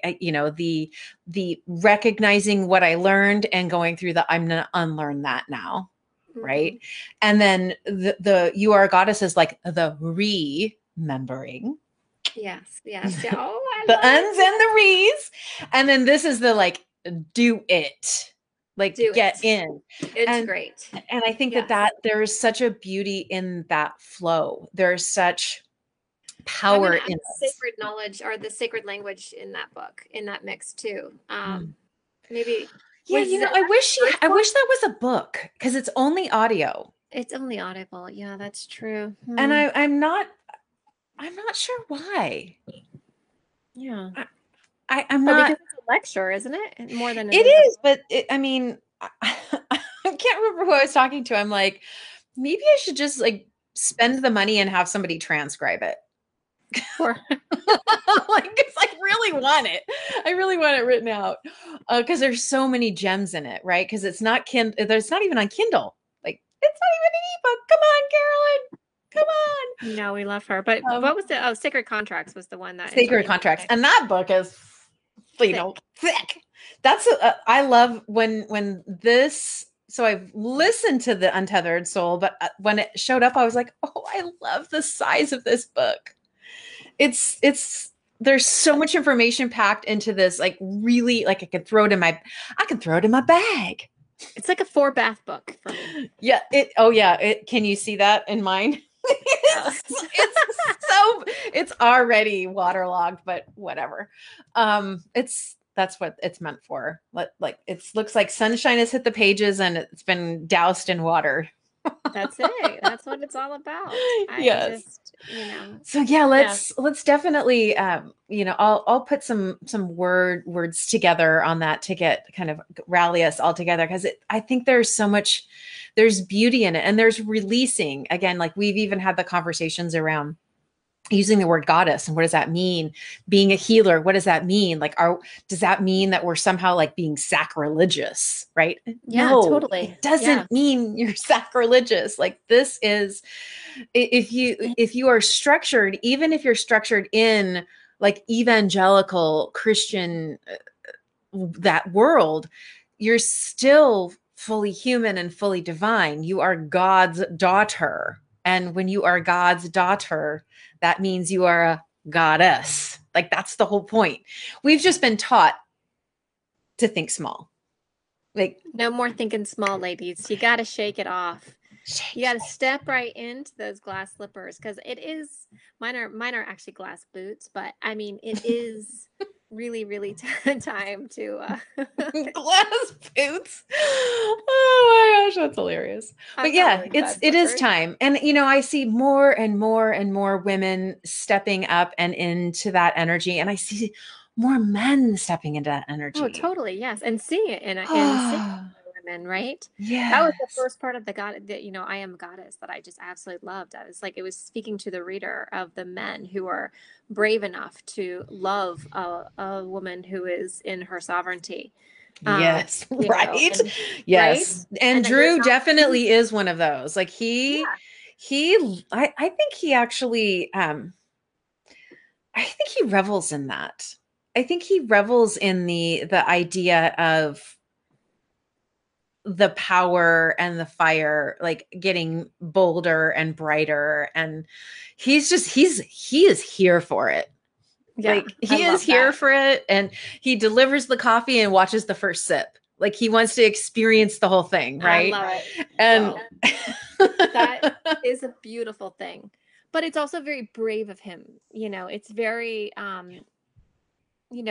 The recognizing what I learned and going through I'm going to unlearn that now. Right. And then the You Are a Goddess is like the remembering. Yes. Yeah. Oh, the uns and the re's. And then this is the like, do it. Like get in. It's great. And I think that there's such a beauty in that flow. There's such power in sacred knowledge or the sacred language in that book, in that mix too. Maybe. Yeah, I wish that was a book, because it's only audio. It's only audible. Yeah, that's true. And I'm not sure why. Yeah. I'm Oh, not. because it's a lecture, isn't it? More than It it is a is, but I mean, I can't remember who I was talking to. I'm like, maybe I should just like spend the money and have somebody transcribe it. for Like, because I really want it. I really want it written out. Because there's so many gems in it, right? Because it's not there's not even on Kindle. Like, it's not even an ebook. Come on, Carolyn. Come no, we love her. But on. what was the Sacred Contracts was the one that Sacred intrigued me. Contracts. And that book is, you know, thick. That's I love when this. So I've listened to the Untethered Soul, but when it showed up, I was like, oh, I love the size of this book. It's there's so much information packed into this, like really, like I could throw it in my bag. It's like a 4-bath book for me. Yeah. Can you see that in mine? It's already waterlogged, but whatever. That's what it's meant for. Like it looks like sunshine has hit the pages and it's been doused in water. That's it. That's what it's all about. Yes. Just, you know. So yeah, let's definitely I'll put some words together on that to get kind of rally us all together, because I think there's beauty in it, and there's releasing, again, like we've even had the conversations around using the word goddess and what does that mean, being a healer, what does that mean, like does that mean that we're somehow like being sacrilegious, right? Yeah, no, totally. it doesn't mean you're sacrilegious. Like, this is, if you are structured, even if you're structured in like evangelical Christian that world, you're still fully human and fully divine. You are God's daughter, and when you are God's daughter, that means you are a goddess. Like, that's the whole point. We've just been taught to think small. Like, no more thinking small, ladies. You got to shake it off. You got to step right into those glass slippers, because it is, mine are actually glass boots, but I mean, it is really, really time to glass boots. Oh my gosh, that's hilarious. But yeah, it is time. And I see more and more and more women stepping up and into that energy, and I see more men stepping into that energy. Oh, totally. Yes. And seeing it in women, right? Yeah. That was the first part of the God that, I Am Goddess, that I just absolutely loved. I was like, it was speaking to the reader of the men who are brave enough to love a woman who is in her sovereignty. Yes. Right. Yes. Right? And Drew definitely is one of those. Like I think he actually, I think he revels in that. I think he revels in the idea of the power and the fire, like getting bolder and brighter. And he is here for it. Yeah, like, he is here for it. And he delivers the coffee and watches the first sip. Like, he wants to experience the whole thing. Right. I love it. And that is a beautiful thing, but it's also very brave of him. It's very, in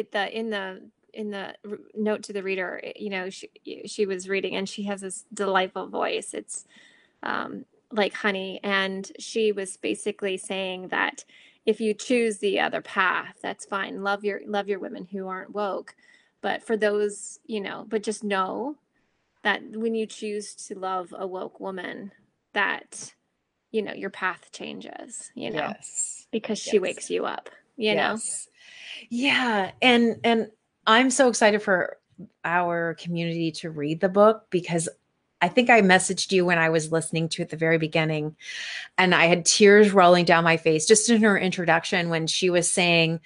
the note to the reader, she was reading, and she has this delightful voice. It's like honey. And she was basically saying that if you choose the other path, that's fine. Love your women who aren't woke. But for those, but just know that when you choose to love a woke woman, that, your path changes, yes. Because she wakes you up, know? Yeah. And I'm so excited for our community to read the book, because I think I messaged you when I was listening to it at the very beginning, and I had tears rolling down my face just in her introduction when she was saying,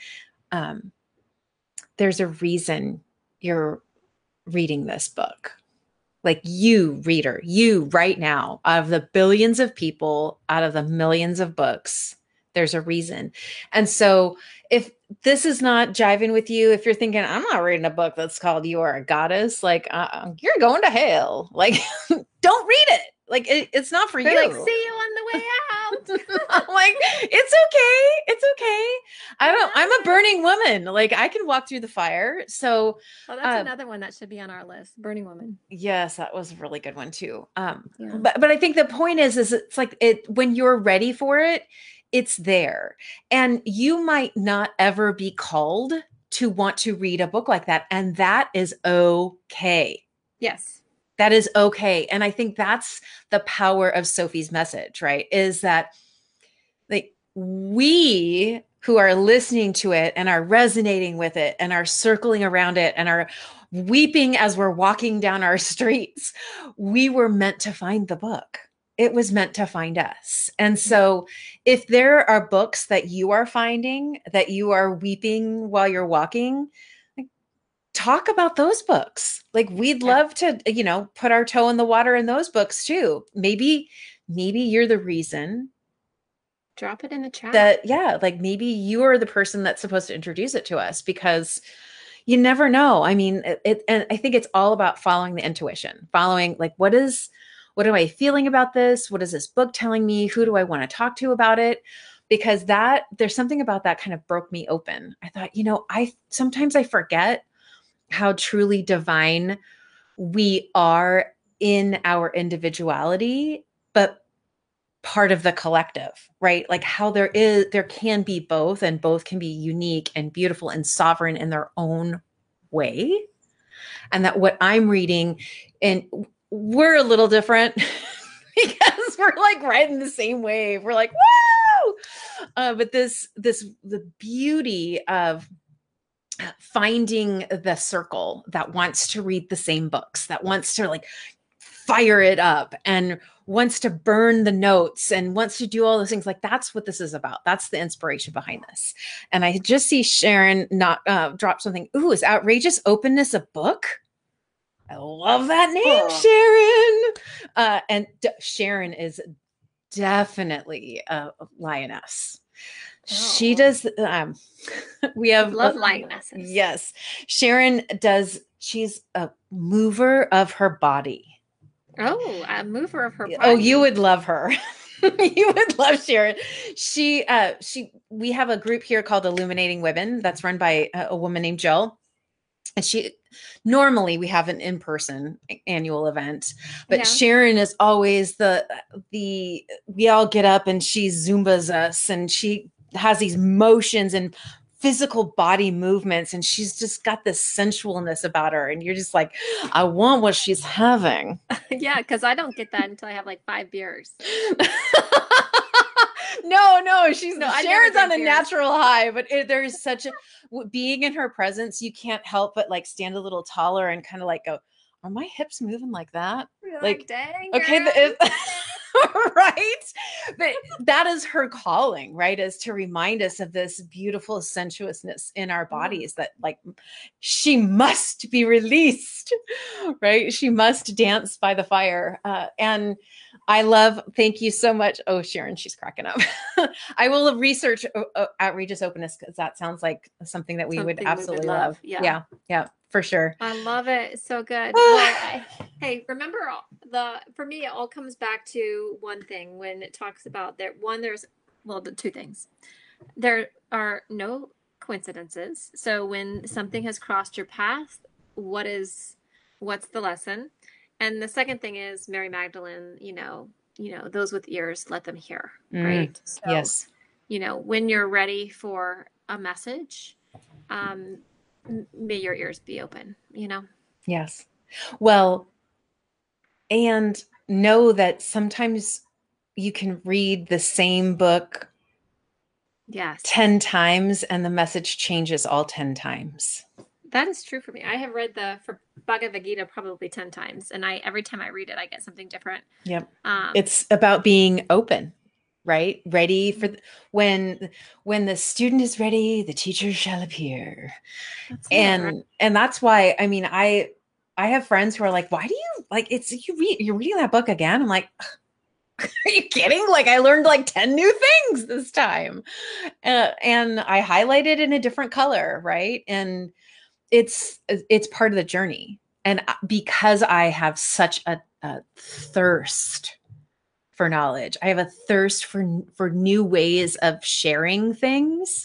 there's a reason you're reading this book. Like, you, reader, you right now, out of the billions of people, out of the millions of books, there's a reason. And so if this is not jiving with you, if you're thinking, I'm not reading a book that's called You Are a Goddess, like, you're going to hell. Like, don't read it. Like, it's not for you. Like, see you on the way out. I'm like, it's okay. It's okay. I'm a burning woman. Like, I can walk through the fire. So that's another one that should be on our list. Burning Woman. Yes, that was a really good one too. But I think the point is it's like when you're ready for it, it's there. And you might not ever be called to want to read a book like that. And that is okay. Yes. That is okay. And I think that's the power of Sophie's message, right? Is that like we who are listening to it and are resonating with it and are circling around it and are weeping as we're walking down our streets, we were meant to find the book. It was meant to find us. And so if there are books that you are finding that you are weeping while you're walking, like, talk about those books. Like we'd love to, put our toe in the water in those books too. Maybe you're the reason. Drop it in the chat. That, like maybe you are the person that's supposed to introduce it to us, because you never know. I mean, and I think it's all about following the intuition, following like, what am I feeling about this? What is this book telling me? Who do I want to talk to about it? Because there's something about that kind of broke me open. I thought, sometimes I forget how truly divine we are in our individuality, but part of the collective, right? Like how there can be both, and both can be unique and beautiful and sovereign in their own way. And that what I'm reading, and we're a little different because we're like riding the same wave. We're like, woo! But the beauty of finding the circle that wants to read the same books, that wants to like fire it up and wants to burn the notes and wants to do all those things. Like that's what this is about. That's the inspiration behind this. And I just see Sharon drop something. Ooh, is Outrageous Openness a book? I love that name, Sharon. And Sharon is definitely a lioness. She does. We have love lionesses. Yes, Sharon does. She's a mover of her body. Oh, a mover of her body. Oh, you would love her. You would love Sharon. We have a group here called Illuminating Women that's run by a woman named Jill. And normally we have an in-person annual event, but Sharon is always we all get up and she Zumbas us, and she has these motions and physical body movements, and she's just got this sensualness about her, and you're just like, I want what she's having. Yeah, because I don't get that until I have like 5 beers. No, Sharon's on a natural high, but there's such a being in her presence. You can't help but like stand a little taller and kind of like go, are my hips moving like that? Like, dang. Okay. Right. But that is her calling, right? Is to remind us of this beautiful sensuousness in our bodies that like she must be released, right? She must dance by the fire. And thank you so much. Oh, Sharon, she's cracking up. I will research Outrageous Openness, because that sounds like something that we would absolutely love. Yeah, for sure. I love it. It's so good. Well, hey, remember for me, it all comes back to one thing when it talks about that. One, there's the two things. There are no coincidences. So when something has crossed your path, what's the lesson? And the second thing is Mary Magdalene, those with ears, let them hear, right? So, yes. When you're ready for a message, may your ears be open, Yes. Well, and know that sometimes you can read the same book 10 times and the message changes all 10 times. That is true for me. I have read for Bhagavad Gita probably 10 times, and every time I read it, I get something different. Yep. It's about being open, right? Ready for when the student is ready, the teacher shall appear. And that's why, I mean, I have friends who are like, why do you like you're reading that book again? I'm like, are you kidding? Like I learned like 10 new things this time. And I highlighted in a different color, right? And it's part of the journey. And because I have such a thirst for knowledge, I have a thirst for new ways of sharing things.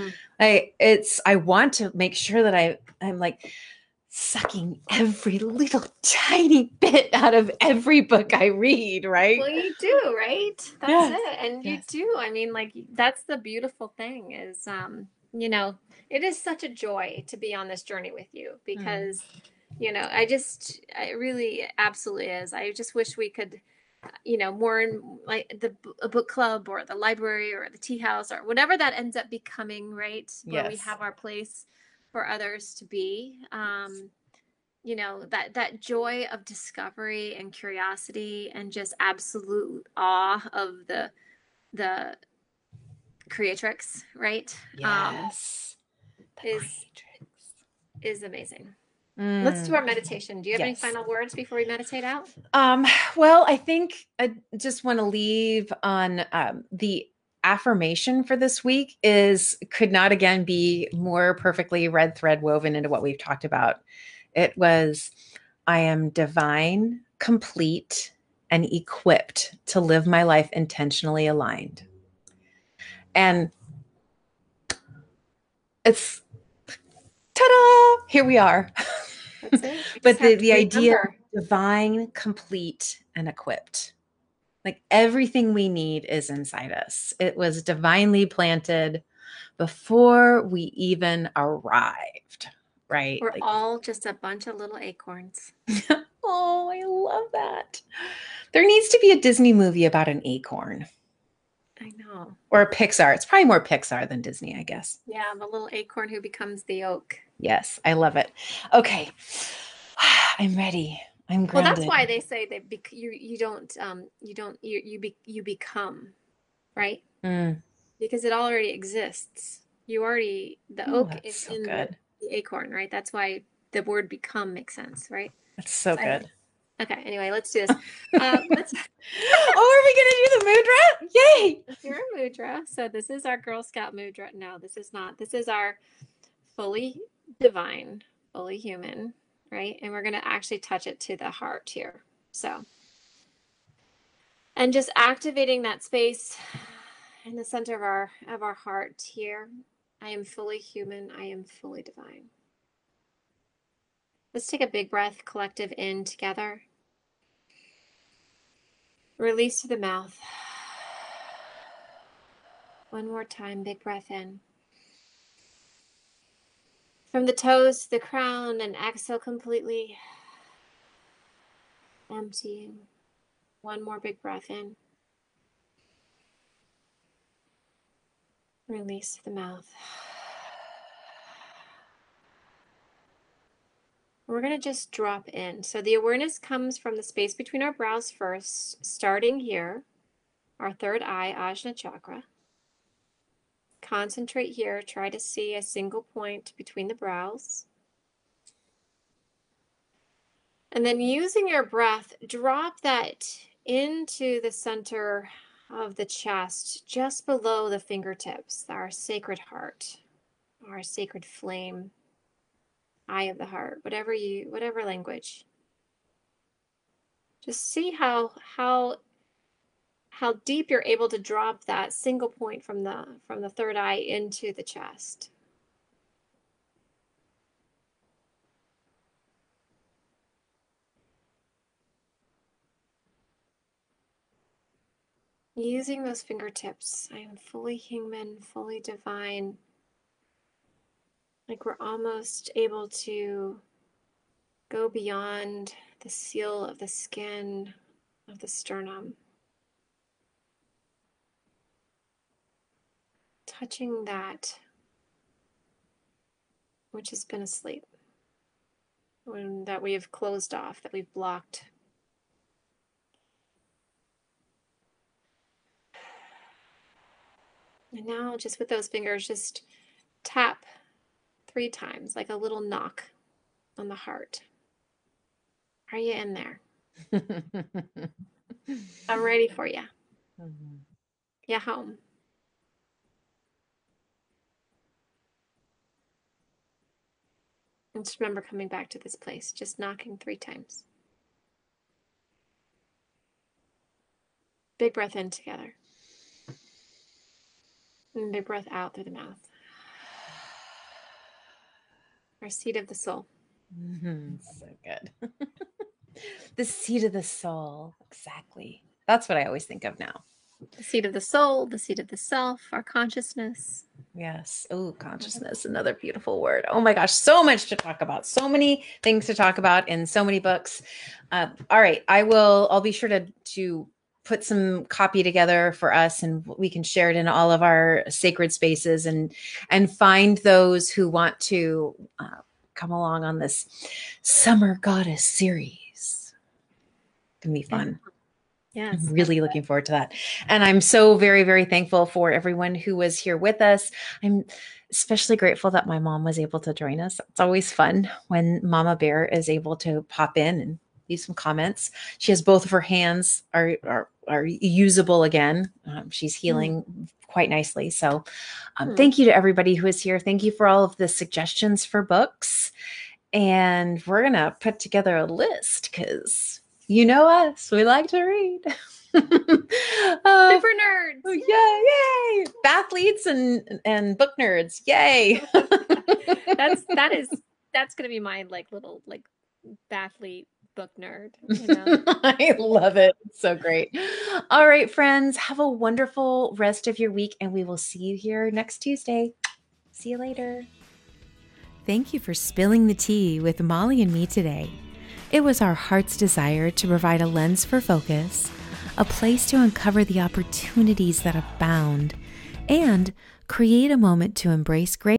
I want to make sure that I'm like sucking every little tiny bit out of every book I read, right? Well, you do, right? That's it. And you do. I mean, like that's the beautiful thing is you know, it is such a joy to be on this journey with you because, Mm. it really absolutely is. I just wish we could, more in like a book club or the library or the tea house or whatever that ends up becoming, right? Where we Yes. have our place for others to be. That joy of discovery and curiosity and just absolute awe of the creatrix, right? Yes. The Is creatrix. is amazing. Let's do Mm. our meditation. Do you have any Yes. final words before we meditate out? Well, I think I just want to leave on the affirmation for this week is could not again be more perfectly red thread woven into what we've talked about. It was, I am divine, complete, and equipped to live my life intentionally aligned. And it's ta-da! Here we are. That's it. We just But have to the idea remember. of divine, complete, and equipped. Like everything we need is inside us. It was divinely planted before we even arrived, right? We're Like, all just a bunch of little acorns. oh, I love that. There needs to be a Disney movie about an acorn I know. or a Pixar. It's probably more Pixar than Disney, I guess. Yeah, the little acorn who becomes the oak. Yes, I love it. Okay. I'm ready. I'm Well, that's grounded. why they say that you become, right? Mm. Because it already exists. The Oh, oak that's is so in good. the acorn, right? That's why the word become makes sense, right? That's so I, good. okay, anyway, let's do this. Let's Oh, are we going to do the mudra? Yay. Your mudra. So this is our Girl Scout mudra. No, this is not. This is our fully divine, fully human, right? And we're going to actually touch it to the heart here. So, and just activating that space in the center of our heart here. I am fully human. I am fully divine. Let's take a big breath, collective in together. Release through the mouth. One more time, big breath in. From the toes to the crown, and exhale completely. Emptying. One more big breath in. Release the mouth. We're going to just drop in. So the awareness comes from the space between our brows first, starting here, our third eye, Ajna chakra. Concentrate here. Try to see a single point between the brows. And then using your breath, drop that into the center of the chest, just below the fingertips, our sacred heart, our sacred flame, eye of the heart, whatever language. Just see how deep you're able to drop that single point from the third eye into the chest. Using those fingertips, I am fully human, fully divine. Like we're almost able to go beyond the seal of the skin of the sternum. Touching that which has been asleep, that we have closed off, that we've blocked. And now just with those fingers, just tap 3 times, like a little knock on the heart. Are you in there? I'm ready for you. Yeah, home. And just remember coming back to this place, just knocking 3 times. Big breath in together. And big breath out through the mouth. Our seat of the soul. So good. The seat of the soul. Exactly. That's what I always think of now. The seat of the soul, the seat of the self, our consciousness. Yes. Oh, consciousness, another beautiful word. Oh my gosh, so much to talk about. So many things to talk about in so many books. All right, I'll be sure to put some copy together for us, and we can share it in all of our sacred spaces, and find those who want to come along on this Summer Goddess series. It's gonna be fun. Yes. I'm really looking forward to that. And I'm so very, very thankful for everyone who was here with us. I'm especially grateful that my mom was able to join us. It's always fun when Mama Bear is able to pop in and leave some comments. She has both of her hands are usable again. She's healing quite nicely. So thank you to everybody who is here. Thank you for all of the suggestions for books. And we're going to put together a list because you know us, we like to read. Super nerds. Yay! Bathletes and book nerds. Yay. That's gonna be my little bathlete book nerd. I love it. It's so great. All right, friends, have a wonderful rest of your week, and we will see you here next Tuesday. See you later. Thank you for spilling the tea with Molly and me today. It was our heart's desire to provide a lens for focus, a place to uncover the opportunities that abound, and create a moment to embrace grace